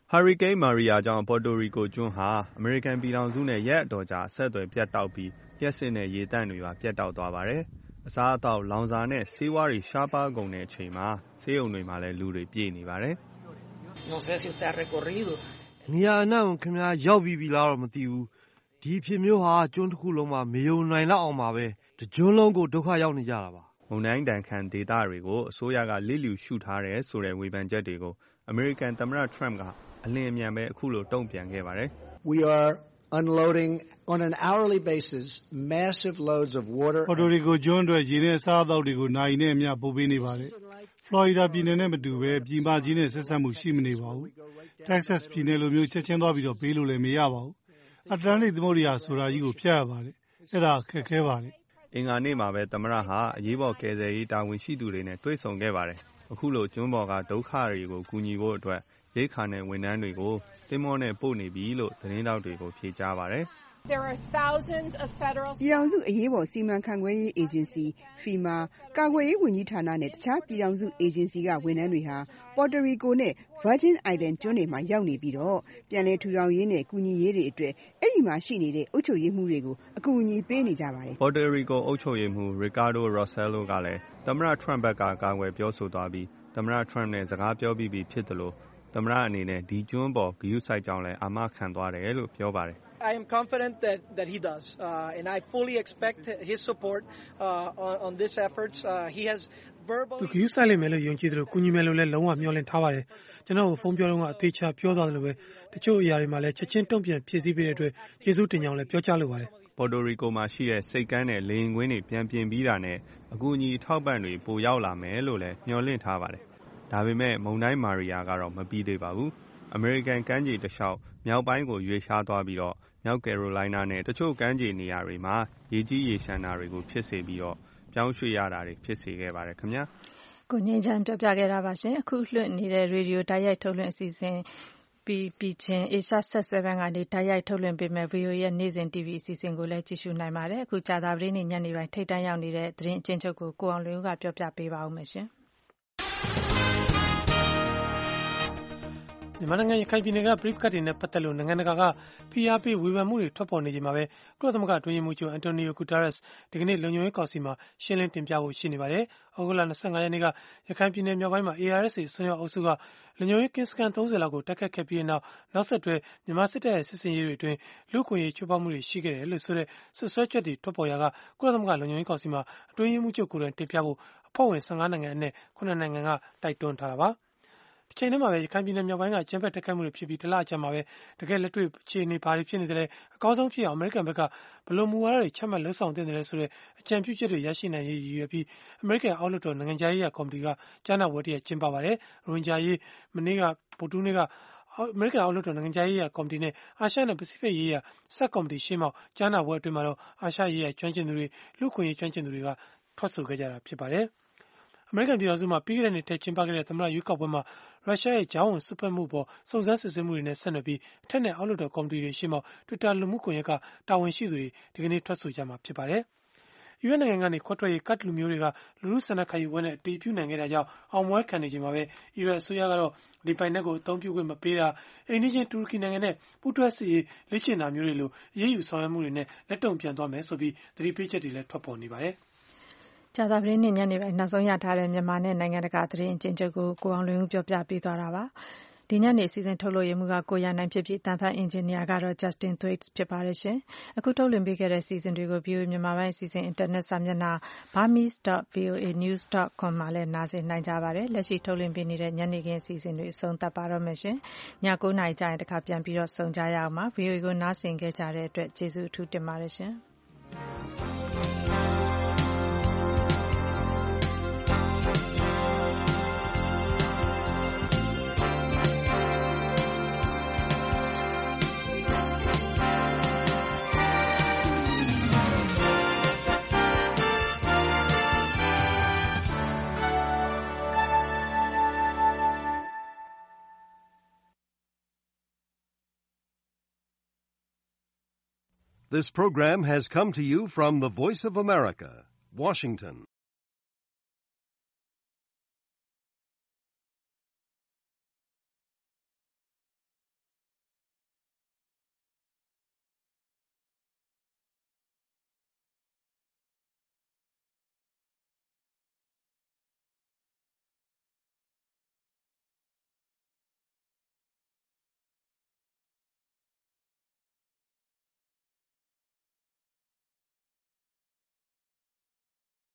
ဟာရီကိန်းမာရီယာကြောင့်ပေါ်တိုရီကိုကျွန်းဟာအမေရိကန်ပြည်ထောင်စုနဲ့ရက်အတော်ကြာအဆက်အသွယ်ပြတ်တောက်ပြီးလျှပ်စစ်နဲ့ရေသန့်တွေပါပြတ်တောက်သွားပါတယ်။အစားအသောက်လောင်စာနဲ့ဆေးဝါးတွေရှားပါးကုန်တဲ့အချိန်မှာဆေးရုံတွေမှာလည်းလူတွေပြည့်နေပါတယ်။နေရာအနှံ့ကိုခင်ဗျားရောက်ပြီးပြီလားတော့မသိဘူး။ဒီအဖြစ်မျိုးဟာကျွန်းတစ်ခုလုံးမှာမယုံနိုင်လောက်အောင်ပါပဲ။တကျွန်းလုံးကိုဒုက္ခရောက်နေကြတာပါ။မုန်တိုင်းဒဏ်ခံဒေသတွေကိုအစိုးရကလစ်လျူရှုထားတယ်ဆိုတဲ့ဝေဖန်ချက်တွေကိုအမေရိကန်သမ္မတ Trump ကအလင်းအမြန်ပဲအခုလိုတုံ့ပြန်ခဲ့ပါတယ်။ We are unloading on an hourly basis massive loads of water. Puerto Rico ကျွန်းအတွက်ရေနဲ့အစားအသောက်တွေကိုနိုင်နဲ့အမျှပို့ပေးနေပါတယ်။ Florida ပြည်နယ်နဲ့မတူပဲပြည်မကြီးနဲ့ဆက်ဆက်မှုရှိမနေပါဘူး။ Texas ပြည်နယ်လိုမျိုးချက်ချင်းသွားပြီးတော့ပေးလို့လည်းမရပါဘူး။ Atlantic သမုဒ္ဒရာဆိုတာကြီးကိုဖြတ်ရပါတယ်။အဲ့ဒါခက်ခဲပါတယ်။အင်္ဂါနေ့မှာပဲသမ္မတဟာအရေးပေါ်ကယ်ဆယ်ရေးတာဝန်ရှိသူတွေနဲ့တွေ့ဆုံခဲ့ပါတယ်။အခုလိုကျွန်းပေါ်ကဒုက္ခတွေကိုကူညီဖို့အတွက်ရိက္ခာနဲ့ဝန်ထမ်းတွေကိုသင်္ဘောနဲ့ပို့နေပြီလို့သတင်းတောက်တွေကိုဖြေကြားပါတယ်။ There are thousands of federal ပြည်ထောင်စုအရေးပေါ်စီမံခန့်ခွဲရေးအေဂျင်စီ FEMA ကာကွယ်ရေးဝန်ကြီးဌာနနဲ့တခြားပြည်ထောင်စုအေဂျင်စီကဝန်ထမ်းတွေဟာ Puerto Rico နဲ့ Virgin Island ကျွန်းတွေမှာရောက်နေပြီးတော့ပြန်လည်ထူထောင်ရေးနဲ့ကူညီရေးတွေအတွက်အဲ့ဒီမှာရှိနေတဲ့အုပ်ချုပ်ရေးမှုတွေကိုအကူအညီပေးနေကြပါတယ်။ Puerto Rico အုပ်ချုပ်ရေးမှု Ricardo Rossello ကလည်းသမ္မတ Trump ဘက်ကကာကွယ်ပြောဆိုသွားပြီးသမ္မတ Trump နဲ့စကားပြောပြီးပြီဖြစ်တယ်လို့သမ္မတအနေနဲ့ဒီကျွန်းပေါ်ဂရုစိုက်ကြောင်းလည်းအာမခံသွားတယ်လို့ပြောပါတယ် I am confident that that he does uh, and I fully expect his support uh, on on this efforts uh, he has verbally သူဂရုစိုက်လိမ့်မယ်လို့ယုံကြည်တယ်လို့ကူညီမယ်လို့လည်းလုံးဝမျှော်လင့်ထားပါတယ်ကျွန်တော်ကိုဖုန်းပြောတော့ကအသေးချာပြောသွားတယ်လို့ပဲတချို့အရာတွေမှာလည်းချက်ချင်းတုံ့ပြန်ဖြည့်ဆည်းပေးတဲ့အတွက်ကျေးဇူးတင်ကြောင်းလည်းပြောကြားလိုပါတယ် Puerto Rico မှာရှိတဲ့စိတ်ကမ်းတဲ့လေယာဉ်ကွင်းတွေပြန်ပြင်ပြီးတာနဲ့အကူအညီထောက်ပံ့တွေပိုရောက်လာမယ်လို့လည်းမျှော်လင့်ထားပါတယ်ဒါပေမဲ့မုန်တိုင်းမာရီယာကတော့မပြီးသေးပါဘူးအမေရိကန်ကမ်းခြေတစ်လျှောက်မြောက်ပိုင်းကိုရွေ့ရှားသွားပြီးတော့မြောက်ကယ်ရိုလိုင်းနားနဲ့တချို့ကမ်းခြေနေရာတွေမှာရေကြီးရေရှမ်းတာတွေကိုဖြစ်စေပြီးတော့ပြောင်းရွှေ့ရတာတွေဖြစ်စေခဲ့ပါတယ်ခင်ဗျာကိုငင်းချမ်းပြောပြခဲ့တာပါရှင်အခုလွှင့်နေတဲ့ရေဒီယိုတိုက်ရိုက်ထုတ်လွှင့်အစီအစဉ်ပြီးပြီးချင်း Asia Set 7ကနေတိုက်ရိုက်ထုတ်လွှင့်ပေးမဲ့ V O A ရဲ့နေ့စဉ် တီဗီ အစီအစဉ်ကိုလည်းကြည့်ရှုနိုင်ပါတယ်အခုကြာသပတေးနေ့ညနေပိုင်းထိပ်တန်းရောက်နေတဲ့သတင်းအကျဉ်းချုပ်ကိုကိုအောင်လွင်ဦးကပြောပြပေးပါဦးမယ်ရှင်မြန်မာနိုင်ငံရခိုင်ပြည်နယ်ကပြည်ပခတ်တွေနဲ့ပတ်သက်လို့နိုင်ငံတကာကဖိအားပေးဝေဖန်မှုတွေထွက်ပေါ်နေချိန်မှာပဲကုလသမဂ္ဂအတွင်းရေးမှူးချုပ်အန်တိုနီယိုဂူတာရက်စ်ဒီကနေ့လုံခြုံရေးကောင်စီမှာရှင်းလင်းတင်ပြဖို့ရှိနေပါတယ်။ဩဂုတ်လ၂၅ရက်နေ့ကရခိုင်ပြည်နယ်မြောက်ပိုင်းမှာ A R S A အစွန်းရောက်အုပ်စုကလုံခြုံရေးကင်းစခန်းသုံးဆယ်လောက်ကိုတိုက်ခတ်ခဲ့ပြီးနောက်နောက်ဆက်တွဲမြန်မာစစ်တပ်ရဲ့စစ်စင်ရေးတွေအတွင်းလူ့အခွင့်အရေးချိုးဖောက်မှုတွေရှိခဲ့တယ်လို့ဆိုတဲ့ဆွဆွဲချက်တွေထွက်ပေါ်ရာကကုလသမဂ္ဂလုံခြုံရေးကောင်စီမှာအတွင်းရေးမှူးချုပ်ကိုယ်တိုင်တင်ပြဖို့အဖွဲ့ဝင်၁၅နိုင်ငံအနက်ခုနှစ်နိုင်ငံကတိုက်တွန်းထားတာပါ။တချိန်တည်းမှာပဲရခိုင်ပြည်နယ်မြောက်ပိုင်းကအကြမ်းဖက်တိုက်ခိုက်မှုတွေဖြစ်ပြီးတလအကြာမှာပဲတကယ်လက်တွေ့အခြေအနေဘာတွေဖြစ်နေသလဲအကောင်းဆုံးဖြစ်အောင်အမေရိကန်ဘက်ကဘယ်လိုမူဝါဒတွေချမှတ်လှုပ်ဆောင်သင့်တယ်လဲဆိုတဲ့အကြံပြုချက်တွေရရှိနိုင်ရေးရည်ရွယ်ပြီးအမေရိကန်အောက်လွှတ်တော်နိုင်ငံခြားရေးရာကော်မတီကကြားနာပွဲတရက်ကျင်းပပါတယ်။ရိုဟင်ဂျာရေးမနေ့ကဗုဒ္ဓဟူးနေ့ကအမေရိကန်အောက်လွှတ်တော်နိုင်ငံခြားရေးရာကော်မတီနဲ့အာရှနဲ့ပစိဖိတ်ရေးရာဆပ်ကော်မတီရှေ့မှောက်ကြားနာပွဲအတွင်းမှာတော့အာရှရေးရာကျွမ်းကျင်သူတွေလူ့အခွင့်အရေးကျွမ်းကျင်သူတွေကထွက်ဆိုခဲ့ကြတာဖြစ်ပါတယ်။အမေရိကန်ပြည်ထောင်စုမှာပြီးခဲ့တဲ့နှစ်ထဲကျင်းပခဲ့တဲ့သမ္မတရွေးကောက်ပွဲမှာရုရှားရဲ့ကြားဝင်စွက်ဖက်မှုပေါ်စုံစမ်းစစ်ဆေးမှုတွေနဲ့ဆက်နွယ်ပြီးအထက်နဲ့အောက်လွှတ်တော်ကော်မတီတွေရှေ့မှောက် Twitter လူမှုကွန်ရက်ကတာဝန်ရှိသူတွေဒီကနေ့ထွက်ဆိုကြမှာဖြစ်ပါတယ်။ယူအက်နိုင်ငံကနေခွဲထွက်ရေးကတ်လူမျိုးတွေကလူလူဆန္ဒခံယူပွဲနဲ့အတည်ပြုနိုင်ခဲ့တာကြောင့်အောင်ပွဲခံနေချိန်မှာပဲအီရတ်အစိုးရကတော့ဒီပိုင်နက်ကိုအသုံးပြုခွင့်မပေးတာအိမ်နီးချင်းတူရကီနိုင်ငံနဲ့ပူးတွဲစစ်ရေးလေ့ကျင့်တာမျိုးတွေလိုအရေးယူဆောင်ရွက်မှုတွေနဲ့လက်တုံ့ပြန်သွားမယ်ဆိုပြီးသတိပေးချက်တွေလည်းထွက်ပေါ်နေပါတယ်။ကြာသပတေးနေ့ညနေပိုင်းနောက်ဆုံးရထားတဲ့မြန်မာနဲ့နိုင်ငံတကာသတင်းအကျဉ်းချုပ်ကိုကိုအောင်လွင်ဦးပြောပြပေးသွားတာပါ။ဒီညနေစီစဉ်ထုတ်လွှင့်ရမှုကကိုရနိုင်ဖြစ်ပြီးတန်ဖတ်အင်ဂျင်နီယာကတော့ Justin Thwaites ဖြစ်ပါတယ်ရှင်။အခုထုတ်လွှင့်ပေးခဲ့တဲ့စီစဉ်တွေကို V O A မြန်မာပိုင်းအစီအစဉ်အင်တာနက်စာမျက်နှာ burmese dot v o a news dot com မှာလည်းနားဆင်နိုင်ကြပါတယ်။လက်ရှိထုတ်လွှင့်ပေးနေတဲ့ညနေခင်းအစီအစဉ်တွေအဆုံးသတ်ပါတော့မယ်ရှင်။ည၉နာရီကျရင်တခါပြန်ပြီးတော့ဆုံကြရအောင်ပါ။ V O A ကိုနားဆင်ခဲ့ကြတဲ့အတွက်ကျေးဇူးအထူးတင်ပါတယ်ရှင်။ This program has come to you from the Voice of America, Washington.